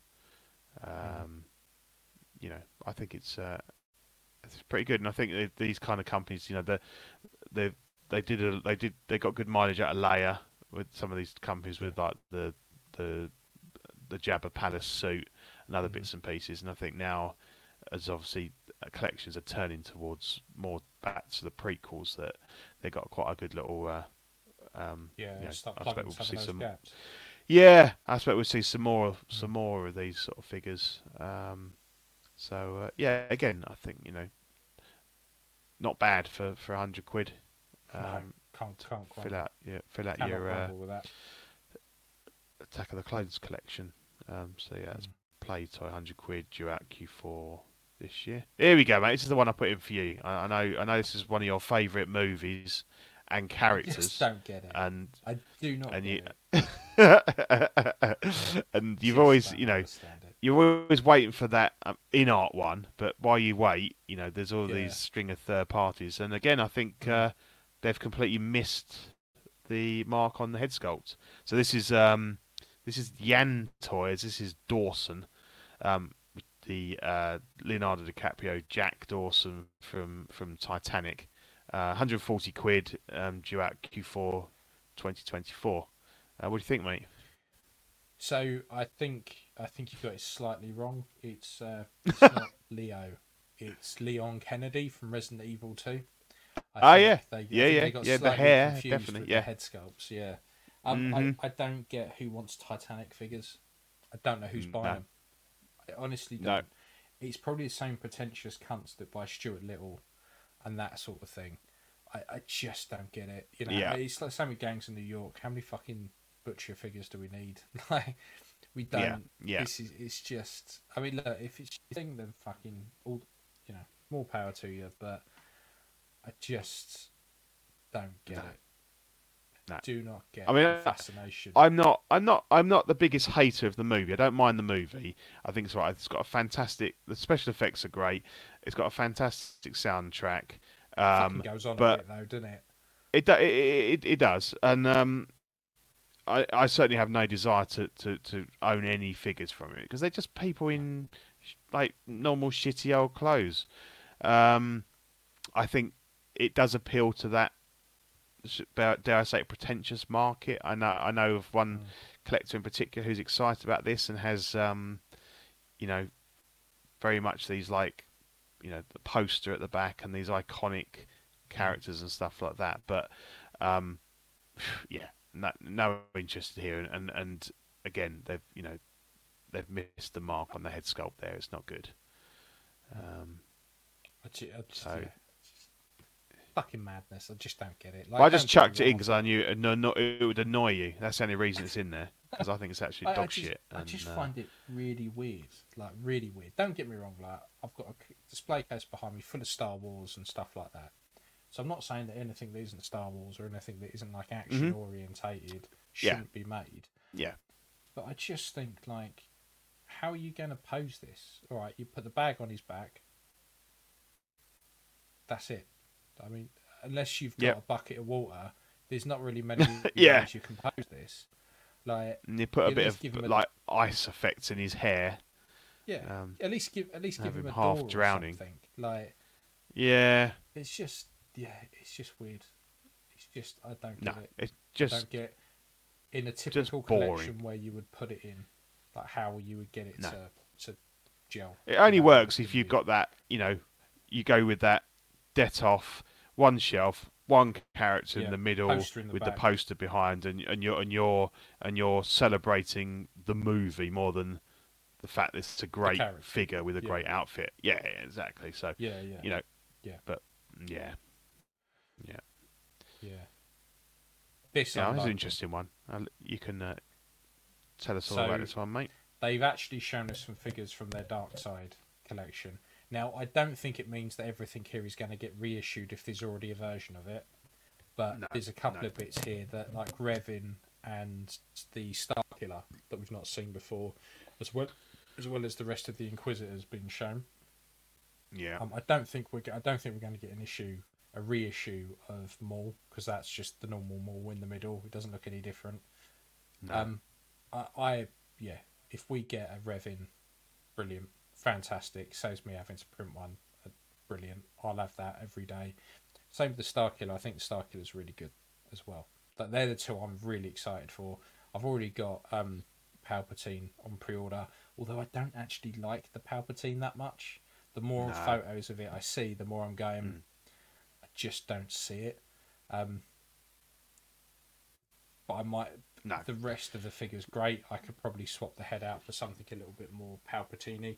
S3: I think it's pretty good. And I think these kind of companies, they got good mileage out of Leia with some of these companies with like the Jabba Palace suit and other bits and pieces. And I think now, as obviously collections are turning towards more back to the prequels, that they got quite a good little. I expect we'll see some.
S2: Gaps.
S3: Yeah, I expect we'll see some more of these sort of figures. Again, I think not bad for £100.
S2: Can't
S3: fill out your Attack of the Clones collection. It's Play Toy £100 due out Q4 this year. Here we go, mate. This is the one I put in for you. I know this is one of your favourite movies and characters.
S2: I just don't get it.
S3: And
S2: I do not get
S3: it. And you've always, you're always waiting for that in art one. But while you wait, there's all these string of third parties. And again, I think they've completely missed the mark on the head sculpt. So this is Yan Toys. This is Dawson, the Leonardo DiCaprio Jack Dawson from Titanic. £140 due out Q4 2024. What do you think, mate?
S2: So I think you've got it slightly wrong. It's not Leo. It's Leon Kennedy from Resident Evil 2. They got
S3: the hair,
S2: definitely. With the head sculpts, yeah. I don't get who wants Titanic figures. I don't know who's buying them. I honestly don't. No. It's probably the same pretentious cunts that buy Stuart Little and that sort of thing. I just don't get it. It's like same with Gangs in New York. How many fucking Butcher figures do we need? Like, we don't. Yeah. It's just. I mean, look, if it's your thing, then fucking more power to you. But I just don't get it. No. Do not get the fascination.
S3: I'm not the biggest hater of the movie. I don't mind the movie. I think it's right. It's got a fantastic. The special effects are great. It's got a fantastic soundtrack.
S2: Fucking goes on a bit though, doesn't it?
S3: It does, and I certainly have no desire to own any figures from it because they're just people in like normal shitty old clothes. I think it does appeal to that, dare I say, pretentious market. I know of one collector in particular who's excited about this and has very much these like the poster at the back and these iconic characters and stuff like that. But no interest here. And again, they've missed the mark on the head sculpt there. It's not good.
S2: Fucking madness. I just don't get it.
S3: I just chucked it in because I knew it would annoy you. That's the only reason it's in there, because I think it's actually dog shit.
S2: I just find it really weird. Like, really weird. Don't get me wrong, like, I've got a display case behind me full of Star Wars and stuff like that. So I'm not saying that anything that isn't Star Wars or anything that isn't like action orientated shouldn't be made.
S3: Yeah.
S2: But I just think, like, how are you going to pose this? All right, you put the bag on his back. That's it. I mean, unless you've got a bucket of water, there's not really many ways you can pose this. Like,
S3: and you put a bit of like ice effects in his hair.
S2: Yeah, at least give him a
S3: half
S2: door
S3: drowning.
S2: Or something. Like, it's just weird. It's just I don't get it.
S3: It's just
S2: I don't get in a typical collection where you would put it in, like how you would get it to gel.
S3: It only works if you've got that. You go with that Detolf, one shelf, one character in the middle with the poster behind, and you're celebrating the movie more than the fact that it's a great figure with a great outfit. Yeah, exactly. So but
S2: This
S3: was an interesting one. You can tell us all about this one, mate.
S2: They've actually shown us some figures from their Dark Side collection. Now, I don't think it means that everything here is going to get reissued if there's already a version of it. But there's a couple of bits here that, like Revan and the Star Killer that we've not seen before, as well as the rest of the Inquisitors being shown.
S3: Yeah.
S2: I don't think we're going to get a reissue of Maul, because that's just the normal Maul in the middle. It doesn't look any different.
S3: No.
S2: If we get a Revan, brilliant, fantastic. Saves me having to print one. Brilliant. I'll have that every day. Same with the Starkiller. I think the Starkiller's really good as well. But they're the two I'm really excited for. I've already got Palpatine on pre-order, although I don't actually like the Palpatine that much. The more photos of it I see, the more I'm going, I just don't see it. But I might...
S3: No.
S2: The rest of the figure's great. I could probably swap the head out for something a little bit more Palpatine-y.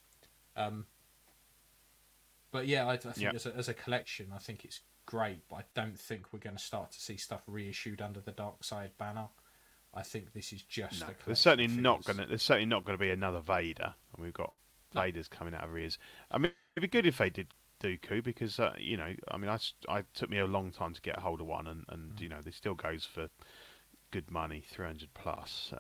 S2: But yeah, I think as a collection, I think it's great. But I don't think we're going to start to see stuff reissued under the Dark Side banner. I think this is just. No,
S3: there's certainly not going to. There's certainly not going to be another Vader, and we've got Vaders coming out of ears. I mean, it'd be good if they did Dooku, because you know, I mean, I took me a long time to get a hold of one, and you know, they still goes for good money, 300 plus.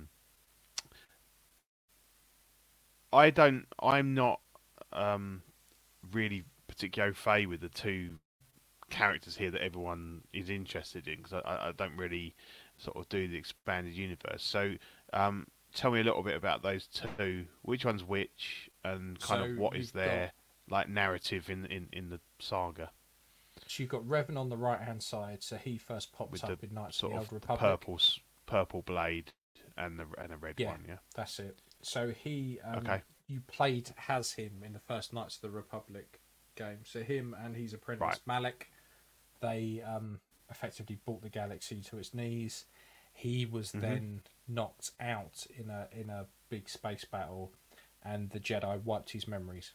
S3: I'm not really particularly au fait with the two characters here that everyone is interested in, because I don't really sort of do the expanded universe. So tell me a little bit about those two. Which one's which, and kind of what is their like narrative in the saga?
S2: So you've got Revan on the right hand side. So he first pops up in Knights of the Old Republic.
S3: Purple blade and a red one. Yeah,
S2: that's it. So he you played as him in the first Knights of the Republic game. So him and his apprentice Malak, they effectively brought the galaxy to its knees. He was then knocked out in a big space battle, and the Jedi wiped his memories.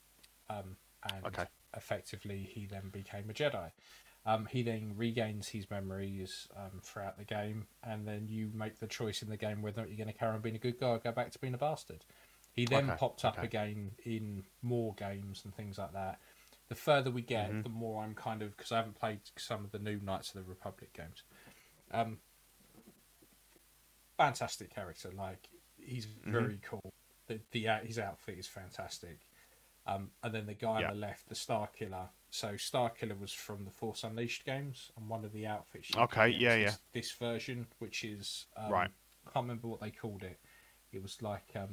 S2: Effectively, he then became a Jedi. He then regains his memories throughout the game, and then you make the choice in the game whether or not you're going to carry on being a good guy or go back to being a bastard. He then popped up again in more games and things like that. The further we get, the more I'm kind of... Because I haven't played some of the new Knights of the Republic games. Fantastic character. Like, he's very cool. His outfit is fantastic. And then the guy on the left, the Star Killer. So Star Killer was from the Force Unleashed games, and one of the outfits. This version, which is I can't remember what they called it. It was like a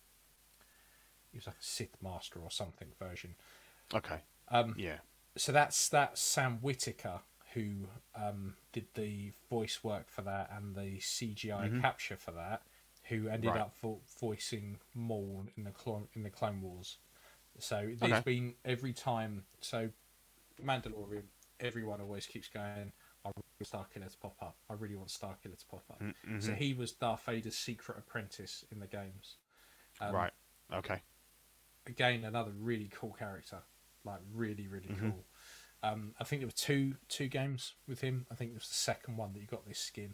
S2: Sith Master or something version.
S3: Okay.
S2: So that's Sam Whitaker, who did the voice work for that and the CGI capture for that, who ended up voicing Maul in the Clone Wars. So there's been every time. So Mandalorian, everyone always keeps going, I really want Starkiller to pop up. I really want Starkiller to pop up. So he was Darth Vader's secret apprentice in the games. Again, another really cool character. Like, really, really cool. I think there were two games with him. I think it was the second one that you got this skin.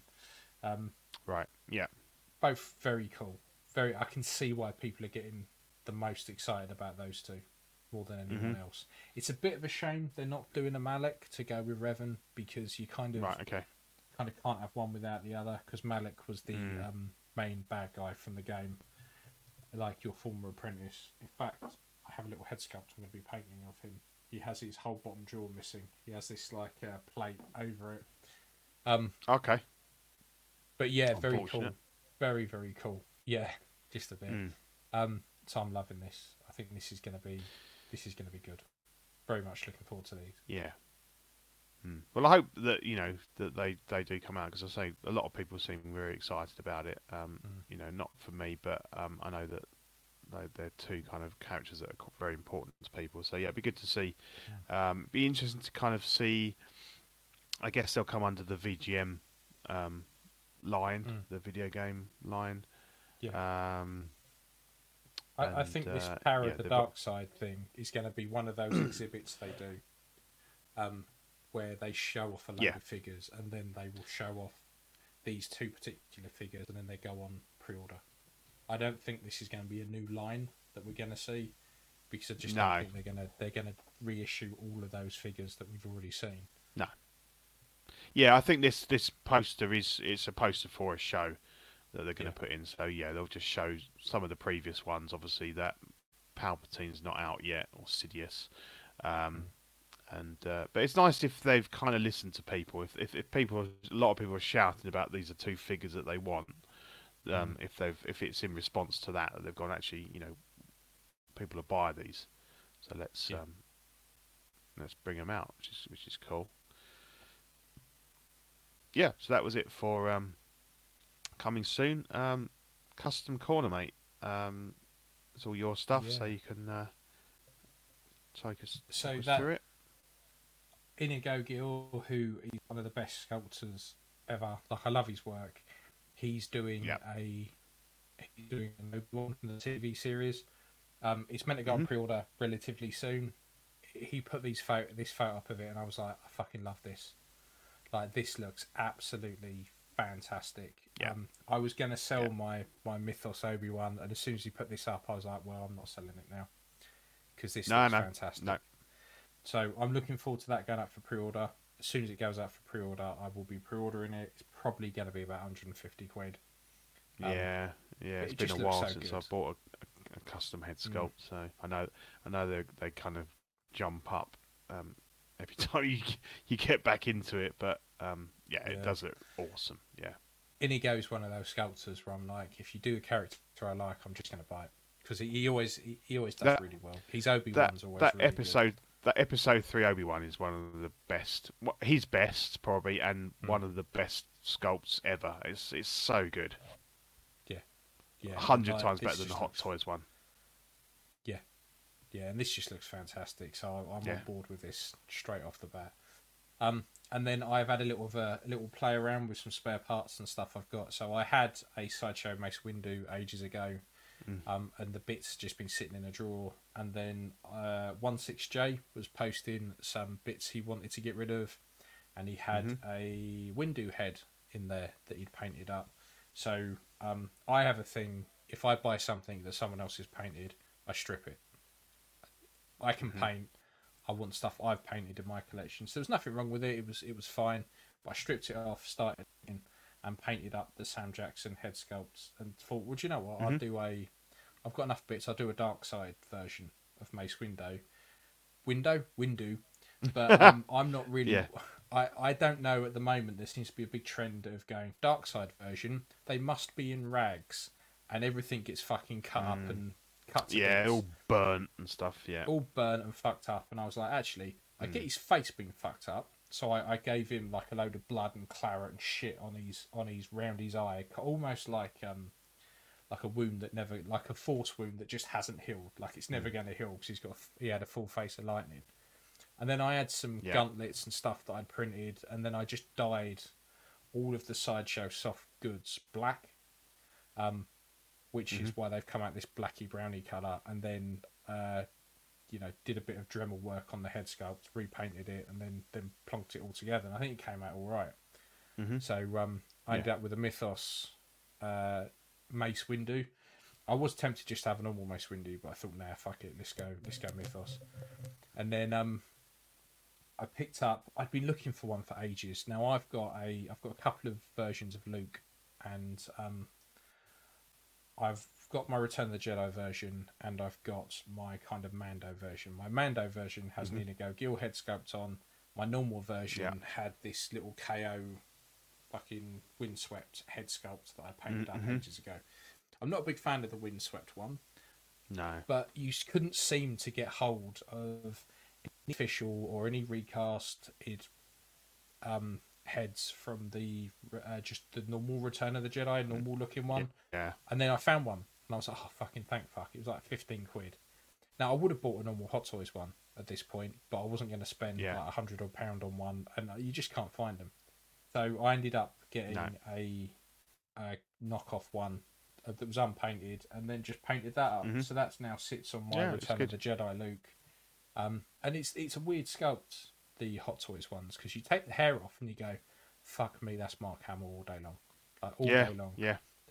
S2: Both very cool. I can see why people are getting the most excited about those two more than anyone else. It's a bit of a shame they're not doing a Malak to go with Revan, because you kind of can't have one without the other, because Malak was the main bad guy from the game, like your former apprentice. In fact, I have a little head sculpt I'm going to be painting of him. He has his whole bottom jaw missing. He has this like plate over it. But yeah, very cool. Very, very cool. Yeah, just a bit. So I'm loving this. I think this is going to be good. Very much looking forward to these.
S3: Yeah. Well, I hope that that they do come out, because I say a lot of people seem very excited about it. Not for me, but I know that they're two kind of characters that are very important to people. So yeah, it'd be good to see. Be interesting to kind of see. I guess they'll come under the VGM line, the video game line.
S2: Yeah. I think this Power of the Dark Side thing is going to be one of those exhibits they do, where they show off a load of figures, and then they will show off these two particular figures, and then they go on pre-order. I don't think this is going to be a new line that we're going to see, because I just don't think they're gonna reissue all of those figures that we've already seen.
S3: No. Yeah, I think this poster it's a poster for a show that they're going to put in. So yeah, they'll just show some of the previous ones. Obviously, that Palpatine's not out yet, or Sidious. But it's nice if they've kind of listened to people. If people, a lot of people are shouting about these are two figures that they want. If it's in response to that they've gone, actually, people will buy these. So let's bring them out, which is cool. Yeah, so that was it for coming soon. Custom Corner, mate. It's all your stuff, so you can take us through it.
S2: Inigo Gil, who is one of the best sculptors ever, like, I love his work. He's doing a Obi-Wan from the TV series. It's meant to go on pre-order relatively soon. He put this photo up of it, and I was like, I fucking love this. Like, this looks absolutely fantastic.
S3: Yeah.
S2: I was going to sell my Mythos Obi-Wan, and as soon as he put this up, I was like, well, I'm not selling it now, because this looks fantastic. No. So I'm looking forward to that going up for pre-order. As soon as it goes out for pre-order, I will be pre-ordering it. It's probably going to be about 150 quid. It's been a while since I've bought
S3: a custom head sculpt, so I know they kind of jump up every time you get back into it, but it does look awesome. Yeah,
S2: Inigo's one of those sculptors where I'm like, if you do a character I like, I'm just going to buy it, because he always does really well. His Obi-Wan's always really good.
S3: That episode 3 Obi-Wan is one of the best. His best probably, and one of the best sculpts ever. It's so good. Yeah, 100 times better than the Hot Toys one.
S2: Yeah, and this just looks fantastic. So I'm on board with this straight off the bat. And then I've had a little play around with some spare parts and stuff I've got. So I had a Sideshow Mace Windu ages ago, and the bits just been sitting in a drawer. And then 16J was posting some bits he wanted to get rid of, and he had a Windu head in there that he'd painted up. So I have a thing: if I buy something that someone else has painted, I strip it. I can paint. I want stuff I've painted in my collection. So there's nothing wrong with it. It was fine. But I stripped it off, started in, and painted up the Sam Jackson head sculpts, and thought, well, do you know what? I've got enough bits. I'll do a dark side version of Mace Windu. But I'm not really.
S3: Yeah.
S2: I don't know at the moment. There seems to be a big trend of going dark side version. They must be in rags, and everything gets fucking cut up and cut to bits.
S3: All burnt and stuff. Yeah,
S2: all burnt and fucked up. And I was like, actually, I get his face being fucked up, so I gave him like a load of blood and claret and shit on his round his eye, almost like a wound that never, like a force wound that just hasn't healed. Like it's never going to heal because he had a full face of lightning. And then I had some gauntlets and stuff that I'd printed, and then I just dyed all of the Sideshow soft goods black, which is why they've come out this blacky browny colour. And then, did a bit of Dremel work on the head sculpt, repainted it, and then plonked it all together. And I think it came out all right. So I ended up with a Mythos Mace Windu. I was tempted just to have a normal Mace Windu, but I thought, nah, fuck it, let's go Mythos. And then I picked up. I'd been looking for one for ages. Now I've got a couple of versions of Luke, and I've got my Return of the Jedi version, and I've got my kind of Mando version. My Mando version has an Inigo Gil head sculpt on. My normal version had this little KO fucking windswept head sculpt that I painted up ages ago. I'm not a big fan of the windswept one.
S3: No.
S2: But you couldn't seem to get hold of any official or any recast heads from the just the normal Return of the Jedi, normal looking one.
S3: Yeah.
S2: And then I found one, and I was like, oh, fucking thank fuck. It was like 15 quid. Now, I would have bought a normal Hot Toys one at this point, but I wasn't going to spend like £100 odd on one, and you just can't find them. So I ended up getting a knockoff one that was unpainted, and then just painted that up. So that's now sits on my Return of the Jedi Luke. And it's a weird sculpt, the Hot Toys ones, because you take the hair off and you go, fuck me, that's Mark Hamill all day long. Like, all day long.
S3: Yeah.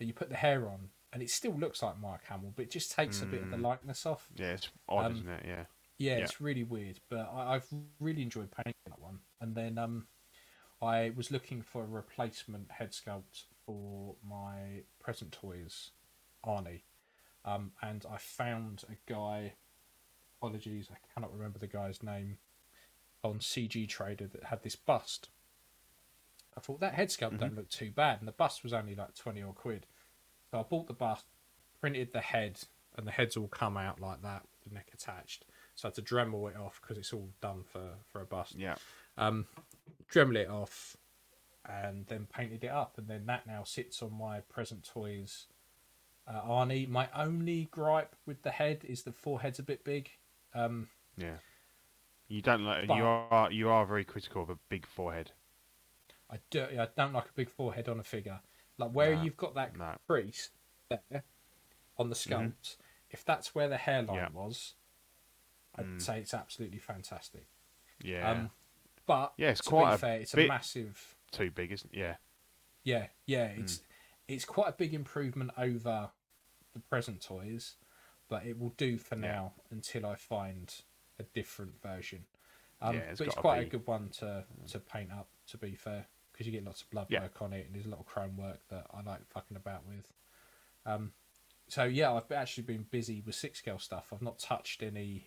S2: but you put the hair on, and it still looks like Mark Hamill, but it just takes a bit of the likeness off.
S3: Yeah, it's odd, isn't it? Yeah.
S2: Yeah, it's really weird, but I've really enjoyed painting that one. And then I was looking for a replacement head sculpt for my present toys, Arnie, and I found a guy. Apologies, I cannot remember the guy's name. On CG Trader that had this bust. I thought that head sculpt don't look too bad, and the bust was only like 20 or quid. So I bought the bust, printed the head, and the head's all come out like that, the neck attached. So I had to Dremel it off because it's all done for a bust.
S3: Yeah.
S2: Dremel it off, and then painted it up, and then that now sits on my present toys. Arnie, my only gripe with the head is the forehead's a bit big.
S3: Yeah. You don't like. You are very critical of a big forehead.
S2: I don't like a big forehead on a figure. Like where you've got that crease there on the sculpt. If that's where the hairline was, I'd say it's absolutely fantastic.
S3: Yeah.
S2: But
S3: it's
S2: to
S3: quite
S2: be fair, it's a massive.
S3: Too big, isn't it?
S2: Yeah. Yeah. It's quite a big improvement over the present toys, but it will do for now until I find a different version. But it's quite a good one to paint up, to be fair, because you get lots of blood work on it, and there's a lot of chrome work that I like fucking about with. So yeah, I've actually been busy with 6-scale stuff. I've not touched any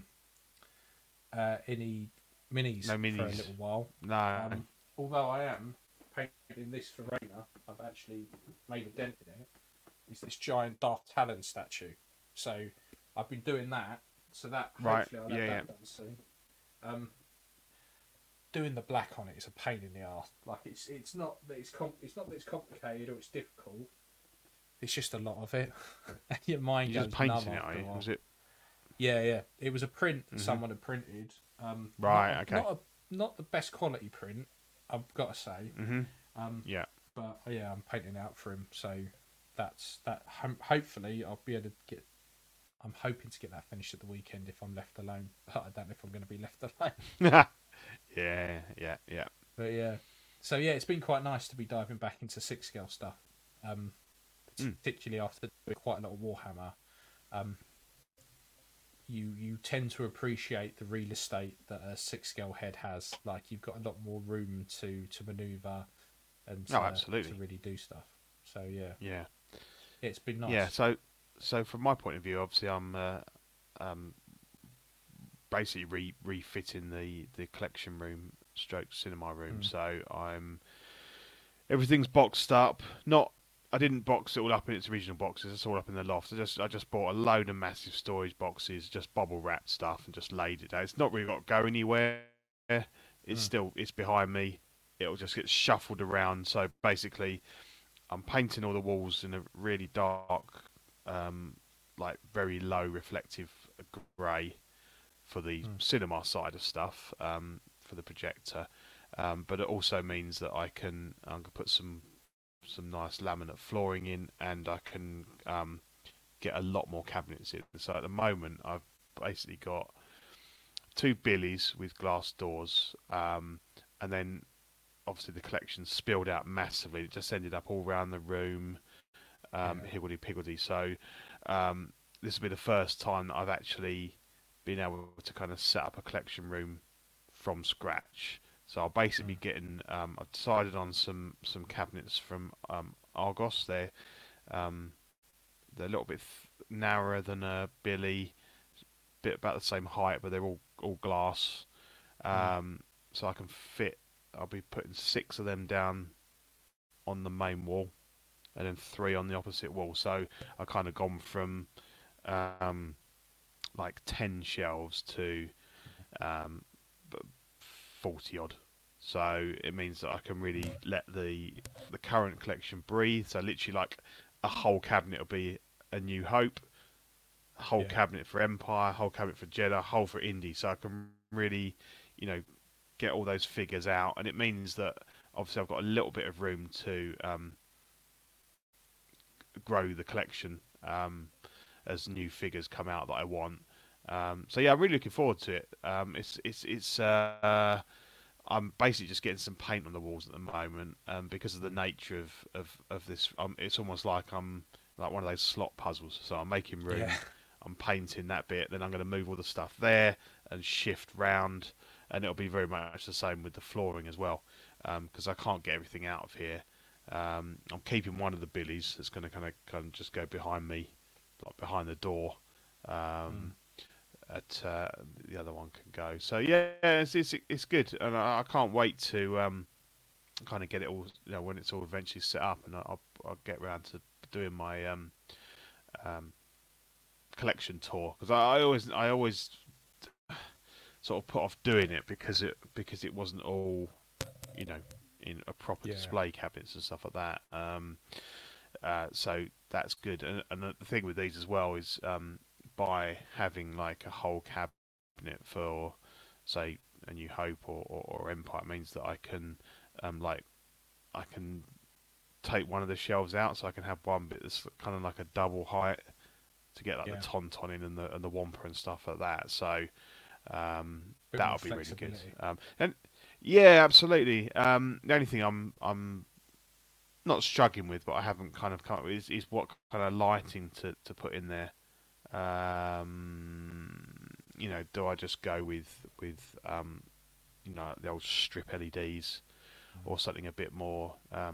S2: minis for a little while.
S3: No.
S2: Although I am painting this for Raina, I've actually made a dent in it. It's this giant Darth Talon statue. So I've been doing that. So that hopefully I'll have that done soon. Doing the black on it is a pain in the arse. Like it's not that it's complicated or it's difficult. It's just a lot of it. Your mind goes numb after a while.
S3: Was it?
S2: Yeah. It was a print someone had printed. Not the best quality print, I've got to say. But I'm painting out for him. So that's that. Hopefully, I'll be able to get. I'm hoping to get that finished at the weekend if I'm left alone. But I don't know if I'm going to be left alone.
S3: Yeah.
S2: But yeah. So yeah, it's been quite nice to be diving back into 6-scale stuff. Particularly after doing quite a lot of Warhammer. You tend to appreciate the real estate that a 6-scale head has. Like you've got a lot more room to manoeuvre and to really do stuff. So yeah, it's been nice.
S3: Yeah, so from my point of view, obviously I'm basically refitting the collection room stroke cinema room. So everything's boxed up. I didn't box it all up in its original boxes. It's all up in the loft. I just bought a load of massive storage boxes, just bubble wrapped stuff, and just laid it down. It's not really got to go anywhere. It's behind me. It'll just get shuffled around. So basically, I'm painting all the walls in a really dark, like very low reflective grey for the cinema side of stuff, for the projector. But it also means that I can put some nice laminate flooring in, and I can get a lot more cabinets in. So at the moment, I've basically got 2 billies with glass doors, and then obviously the collection spilled out massively. It just ended up all around the room, higgledy-piggledy. So this will be the first time that I've actually been able to kind of set up a collection room from scratch. So I'll basically be getting. I've decided on some cabinets from Argos. They're a little bit narrower than a Billy, bit about the same height, but they're all glass. So I can fit. I'll be putting 6 of them down on the main wall, and then 3 on the opposite wall. So I kind of gone from like 10 shelves to 40 odd. So it means that I can really let the current collection breathe. So literally like a whole cabinet will be a New Hope, a whole cabinet for Empire, a whole cabinet for Jedi, a whole for Indie. So I can really, get all those figures out. And it means that obviously I've got a little bit of room to grow the collection as new figures come out that I want. So yeah, I'm really looking forward to it. I'm basically just getting some paint on the walls at the moment, because of the nature of this. It's almost like I'm like one of those slot puzzles. So I'm making room,
S2: Yeah.
S3: I'm painting that bit, then I'm going to move all the stuff there and shift round, and it'll be very much the same with the flooring as well, because I can't get everything out of here. I'm keeping one of the billies that's going to kind of just go behind me, like behind the door. The other one can go. So yeah, it's good, and I can't wait to kind of get it all. When it's all eventually set up, and I'll get round to doing my collection tour, because I always sort of put off doing it because it wasn't all in a proper display cabinets and stuff like that. So that's good, and the thing with these as well is by having like a whole cabinet for, say, A New Hope or Empire, means that I can I can take one of the shelves out, so I can have one bit that's kind of like a double height to get like the Tauntaun in and the Wampa and stuff like that. So that'll be really good. And yeah, absolutely. The only thing I'm not struggling with, but I haven't kind of come up with is what kind of lighting to put in there. Do I just go with the old strip LEDs, or something a bit more,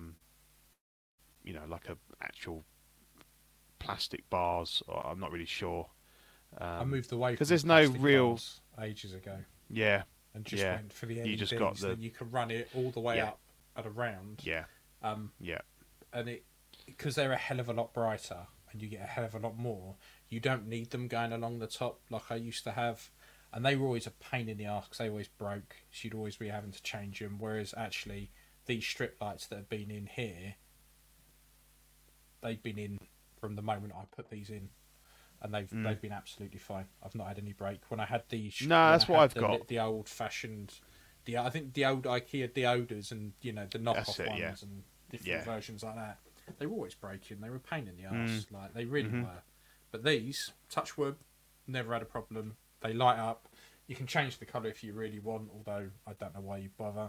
S3: like a actual plastic bars? Or I'm not really sure.
S2: I moved away
S3: because
S2: from
S3: there's no
S2: plastic
S3: real
S2: bars ages ago.
S3: Yeah.
S2: And just went for the LEDs.
S3: You just got
S2: then you can run it all the way up and around.
S3: Yeah.
S2: And because they're a hell of a lot brighter and you get a hell of a lot more, you don't need them going along the top like I used to have. And they were always a pain in the arse because they always broke. So you'd always be having to change them. Whereas actually, these strip lights that have been in here, they've been in from the moment I put these in. And they've been absolutely fine. I've not had any break. When I had these...
S3: No, that's what I've got.
S2: The old-fashioned... I think the old IKEA Deodors and, the knockoff ones and different versions like that, they were always breaking. They were a pain in the arse. Like, they really were. But these, touch wood, never had a problem. They light up. You can change the colour if you really want, although I don't know why you bother.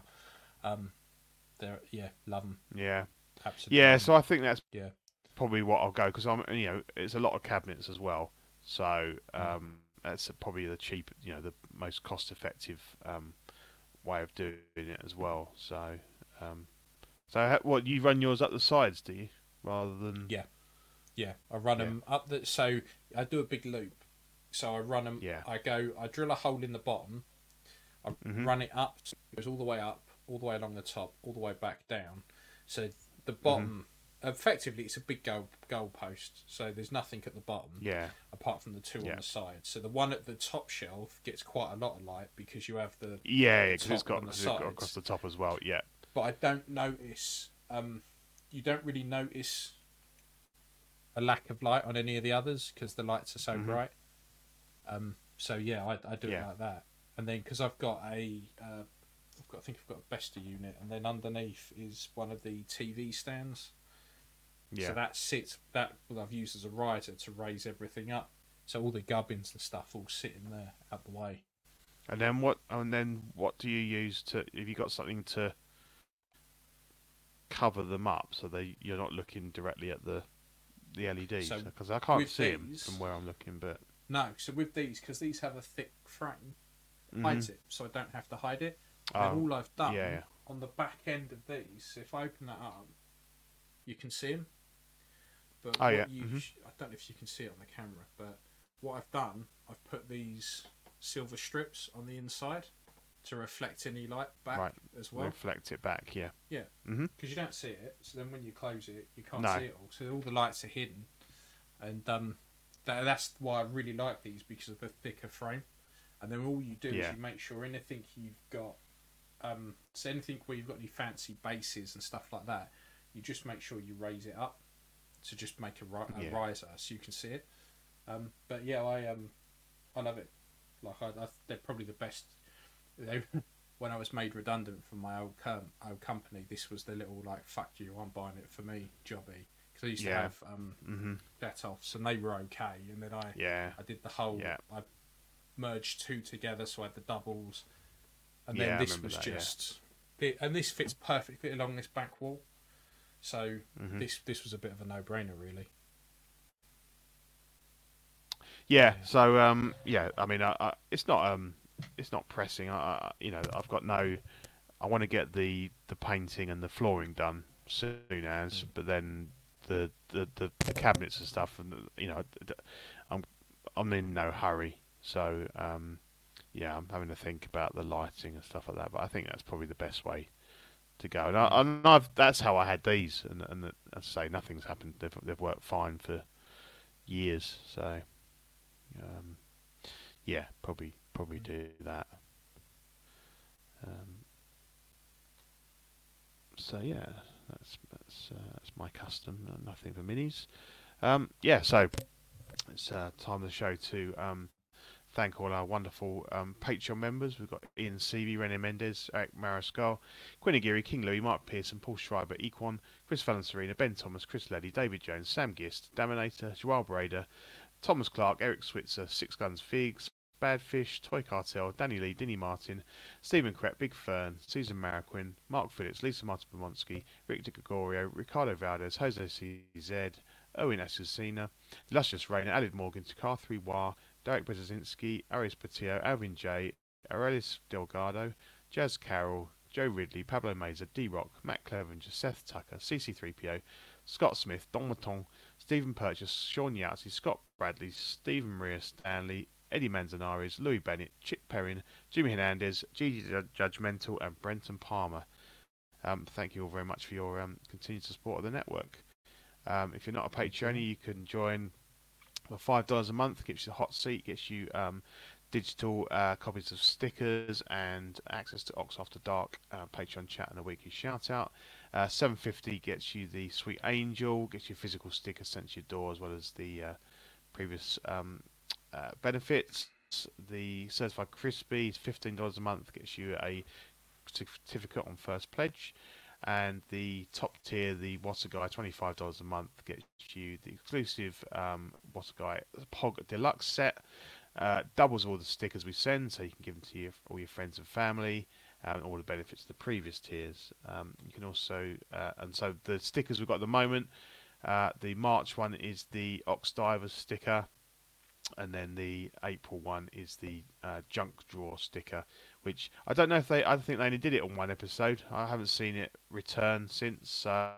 S2: Love them.
S3: Yeah.
S2: Absolutely.
S3: Yeah, so I think that's probably what I'll go, because it's a lot of cabinets as well. So that's probably the cheap, the most cost-effective way of doing it as well. So, what, you run yours up the sides, do you, rather than?
S2: Yeah. I run them up so I do a big loop. So I run them.
S3: Yeah.
S2: I drill a hole in the bottom. I run it up. So it goes all the way up, all the way along the top, all the way back down. So the bottom, effectively, it's a big goal post. So there's nothing at the bottom.
S3: Yeah.
S2: Apart from the two on the side. So the one at the top shelf gets quite a lot of light because you have the
S3: because it's got across the top as well. Yeah.
S2: But I don't notice. You don't really notice a lack of light on any of the others because the lights are so bright. So yeah, I do it like that, and then because I've got I think I've got a Besta unit, and then underneath is one of the TV stands. Yeah. So that I've used as a riser to raise everything up. So all the gubbins and stuff all sitting there out the way.
S3: And then what do you use to? Have you got something to cover them up so you're not looking directly at the LEDs? Because I can't see them from where I'm looking, but.
S2: No, so with these, because these have a thick frame, hides it, so I don't have to hide it. And all I've done on the back end of these, so if I open that up, you can see them. But I don't know if you can see it on the camera, but what I've done, I've put these silver strips on the inside to reflect any light back as well.
S3: Reflect it back, yeah.
S2: Yeah, because you don't see it, so then when you close it, you can't see it all. So all the lights are hidden, and that's why I really like these, because of the thicker frame. And then all you do is you make sure anything you've got, so anything where you've got any fancy bases and stuff like that, you just make sure you raise it up to just make a riser so you can see it. But yeah, I love it. Like they're probably the best. When I was made redundant from my old company, this was the little like fuck you, I'm buying it for me jobby. Because I used to have Detoffs, and they were okay. And then I did the whole. I merged two together, so I had the doubles. And then this was just, and this fits perfectly along this back wall. So this was a bit of a no-brainer, really.
S3: Yeah. So I mean, it's not pressing. I've got no. I want to get the painting and the flooring done soon as, but then the cabinets and stuff, and I'm in no hurry. So I'm having to think about the lighting and stuff like that. But I think that's probably the best way to go. And that's how I had these, and as I say, nothing's happened. They've worked fine for years. So probably do that. So yeah, that's my custom. Nothing for minis. So it's time of the show to thank all our wonderful Patreon members. We've got Ian Seavey, René Mendes, Eric Mariscal, Quinn Aguirre, King Louis, Mark Pearson, Paul Schreiber, Equan, Chris Valencerina, Ben Thomas, Chris Leddy, David Jones, Sam Gist, Daminator, Joel Brader, Thomas Clark, Eric Switzer, Six Guns Figs, Badfish, Toy Cartel, Danny Lee, Dinny Martin, Stephen Krepp, Big Fern, Susan Mariquin, Mark Phillips, Lisa Martin Pomonsky, Rick De Gregorio, Ricardo Valdez, Jose CZ, Owen Asusina, Luscious Rainer, Alid Morgan, Takar 3 War, Derek Brzezinski, Aris Patillo, Alvin J, Aurelis Delgado, Jazz Carroll, Joe Ridley, Pablo Meza, D-Rock, Matt Clevenger, Seth Tucker, CC3PO, Scott Smith, Don Maton, Stephen Purchase, Sean Yahtzee, Scott Bradley, Stephen Maria Stanley, Eddie Manzanares, Louis Bennett, Chip Perrin, Jimmy Hernandez, Gigi Judgmental, and Brenton Palmer. Thank you all very much for your continued support of the network. If you're not a Patreon, you can join for $5 a month. Gets you the hot seat, gets you digital copies of stickers and access to Ox After Dark Patreon chat and a weekly shout out. $7.50 gets you the Sweet Angel, gets you physical stickers sent to your door as well as the previous benefits. The Certified Crispy is $15 a month, gets you a certificate on first pledge. And the top tier, the What's a Guy, $25 a month, gets you the exclusive What's a Guy Pog Deluxe set. Doubles all the stickers we send, so you can give them to all your friends and family, and all the benefits of the previous tiers. You can also, and so the stickers we've got at the moment, the March one is the Ox Divers sticker, and then the April one is the Junk Drawer sticker, which I don't know if I think they only did it on one episode. I haven't seen it return since, so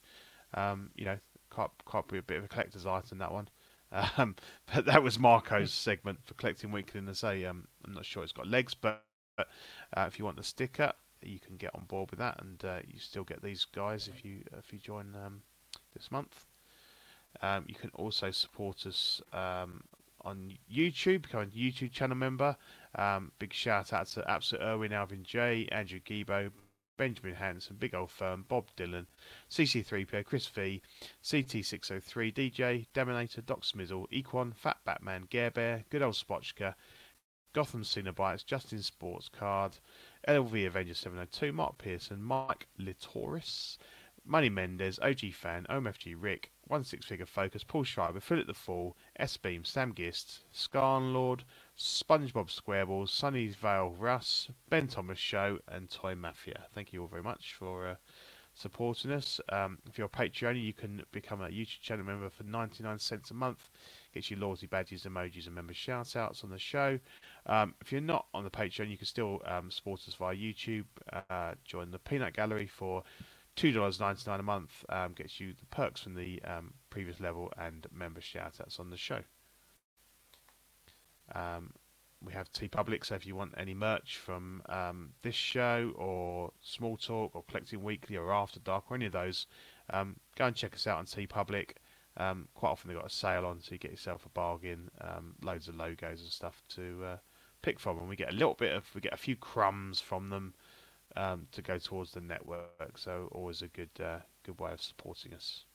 S3: can't be a bit of a collector's item, that one. But that was Marco's segment for collecting weekly, and I say I'm not sure it's got legs, but if you want the sticker, you can get on board with that, and you still get these guys if you join this month. You can also support us on YouTube, become a YouTube channel member. Big shout out to Absolute Irwin, Alvin J, Andrew Gibo, Benjamin Hanson, Big Old Firm, Bob Dylan, CC3PO, Chris V, CT603, DJ, Deminator, Doc Smizzle, Equan, Fat Batman, Gare Bear, Good Old Spotchka, Gotham Cinebites, Justin Sports Card, LV Avenger 702, Mark Pearson, Mike Litoris, Money Mendez, OG Fan, OMFG Rick, 16 Figure Focus, Paul Schreiber, Philip the Fall, S-Beam, Sam Gist, Scarnlord, SpongeBob Squareballs, Sunny's Vale Russ, Ben Thomas Show, and Toy Mafia. Thank you all very much for supporting us. If you're a Patreon, you can become a YouTube channel member for 99 cents a month. Gets you loyalty badges, emojis, and member shout-outs on the show. If you're not on the Patreon, you can still support us via YouTube. Join the Peanut Gallery for $2.99 a month, gets you the perks from the previous level and member shout-outs on the show. We have TeePublic, so if you want any merch from this show or Small Talk or Collecting Weekly or After Dark or any of those, go and check us out on TeePublic. Quite often they've got a sale on, so you get yourself a bargain, loads of logos and stuff to pick from, and we get a few crumbs from them to go towards the network, so always a good way of supporting us.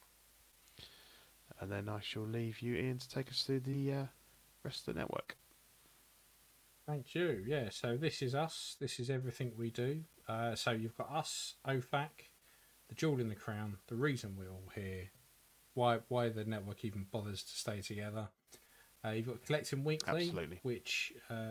S3: And then I shall leave you, Ian, to take us through the rest of the network.
S2: Thank you. Yeah, so this is us. This is everything we do. So you've got us, OFAC, the Jewel in the Crown, the reason we're all here, why the network even bothers to stay together, You've got Collecting Weekly,
S3: Absolutely.
S2: which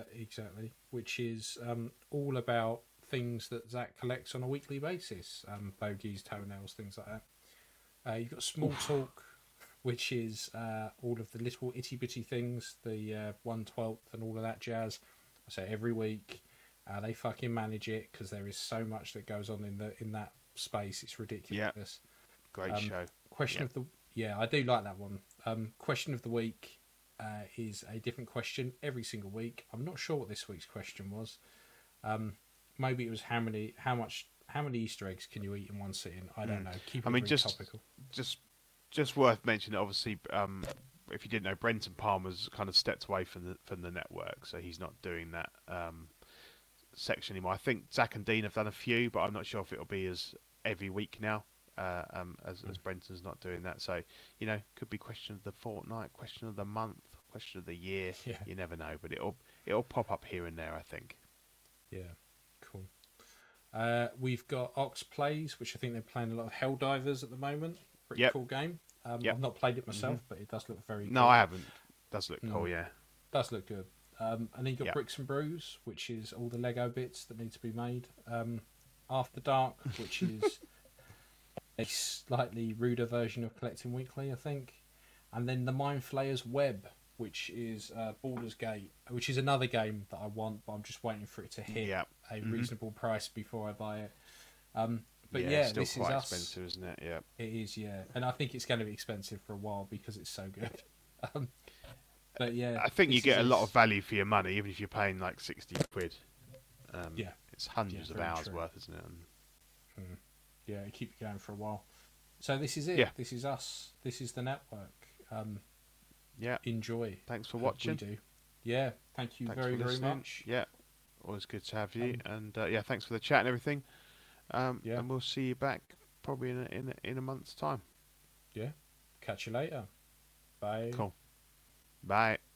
S2: is all about things that Zach collects on a weekly basis, bogies, toenails, things like that. You've got Small Talk, which is all of the little itty bitty things, the 1/12 and all of that jazz. I say every week, they fucking manage it because there is so much that goes on in that space. It's ridiculous.
S3: Yeah. Great show.
S2: I do like that one. Question of the week is a different question every single week. I'm not sure what this week's question was. Maybe it was how many Easter eggs can you eat in one sitting? I don't know. Keep it very topical.
S3: Just worth mentioning. Obviously, if you didn't know, Brenton Palmer's kind of stepped away from the network, so he's not doing that section anymore. I think Zach and Dean have done a few, but I'm not sure if it'll be as every week now. As Brenton's not doing that, so could be question of the fortnight, question of the month, question of the year.
S2: Yeah.
S3: You never know, but it'll pop up here and there, I think.
S2: Yeah, cool. We've got Ox Plays, which I think they're playing a lot of Helldivers at the moment. Pretty cool game. I've not played it myself, but it does look very.
S3: No, I haven't. Does look cool, yeah.
S2: Does look good. And then you've got Bricks and Brews, which is all the Lego bits that need to be made. After Dark, which is a slightly ruder version of Collecting Weekly, I think. And then the Mind Flayer's Web, which is Baldur's Gate, which is another game that I want, but I'm just waiting for it to hit a reasonable price before I buy it. But
S3: it's still
S2: this
S3: quite
S2: is us.
S3: expensive, isn't it? Yeah.
S2: It is, yeah. And I think it's going to be expensive for a while because it's so good. But yeah.
S3: I think you get a lot of value for your money, even if you're paying like 60 quid. It's hundreds of hours worth, isn't it?
S2: Yeah, it keeps you going for a while. So this is it.
S3: Yeah.
S2: This is us. This is the network. Enjoy.
S3: Thanks for watching.
S2: We do. Yeah. Thank you very, very much.
S3: Yeah. Always good to have you. And thanks for the chat and everything. And we'll see you back probably in a month's time.
S2: Yeah. Catch you later. Bye.
S3: Cool. Bye.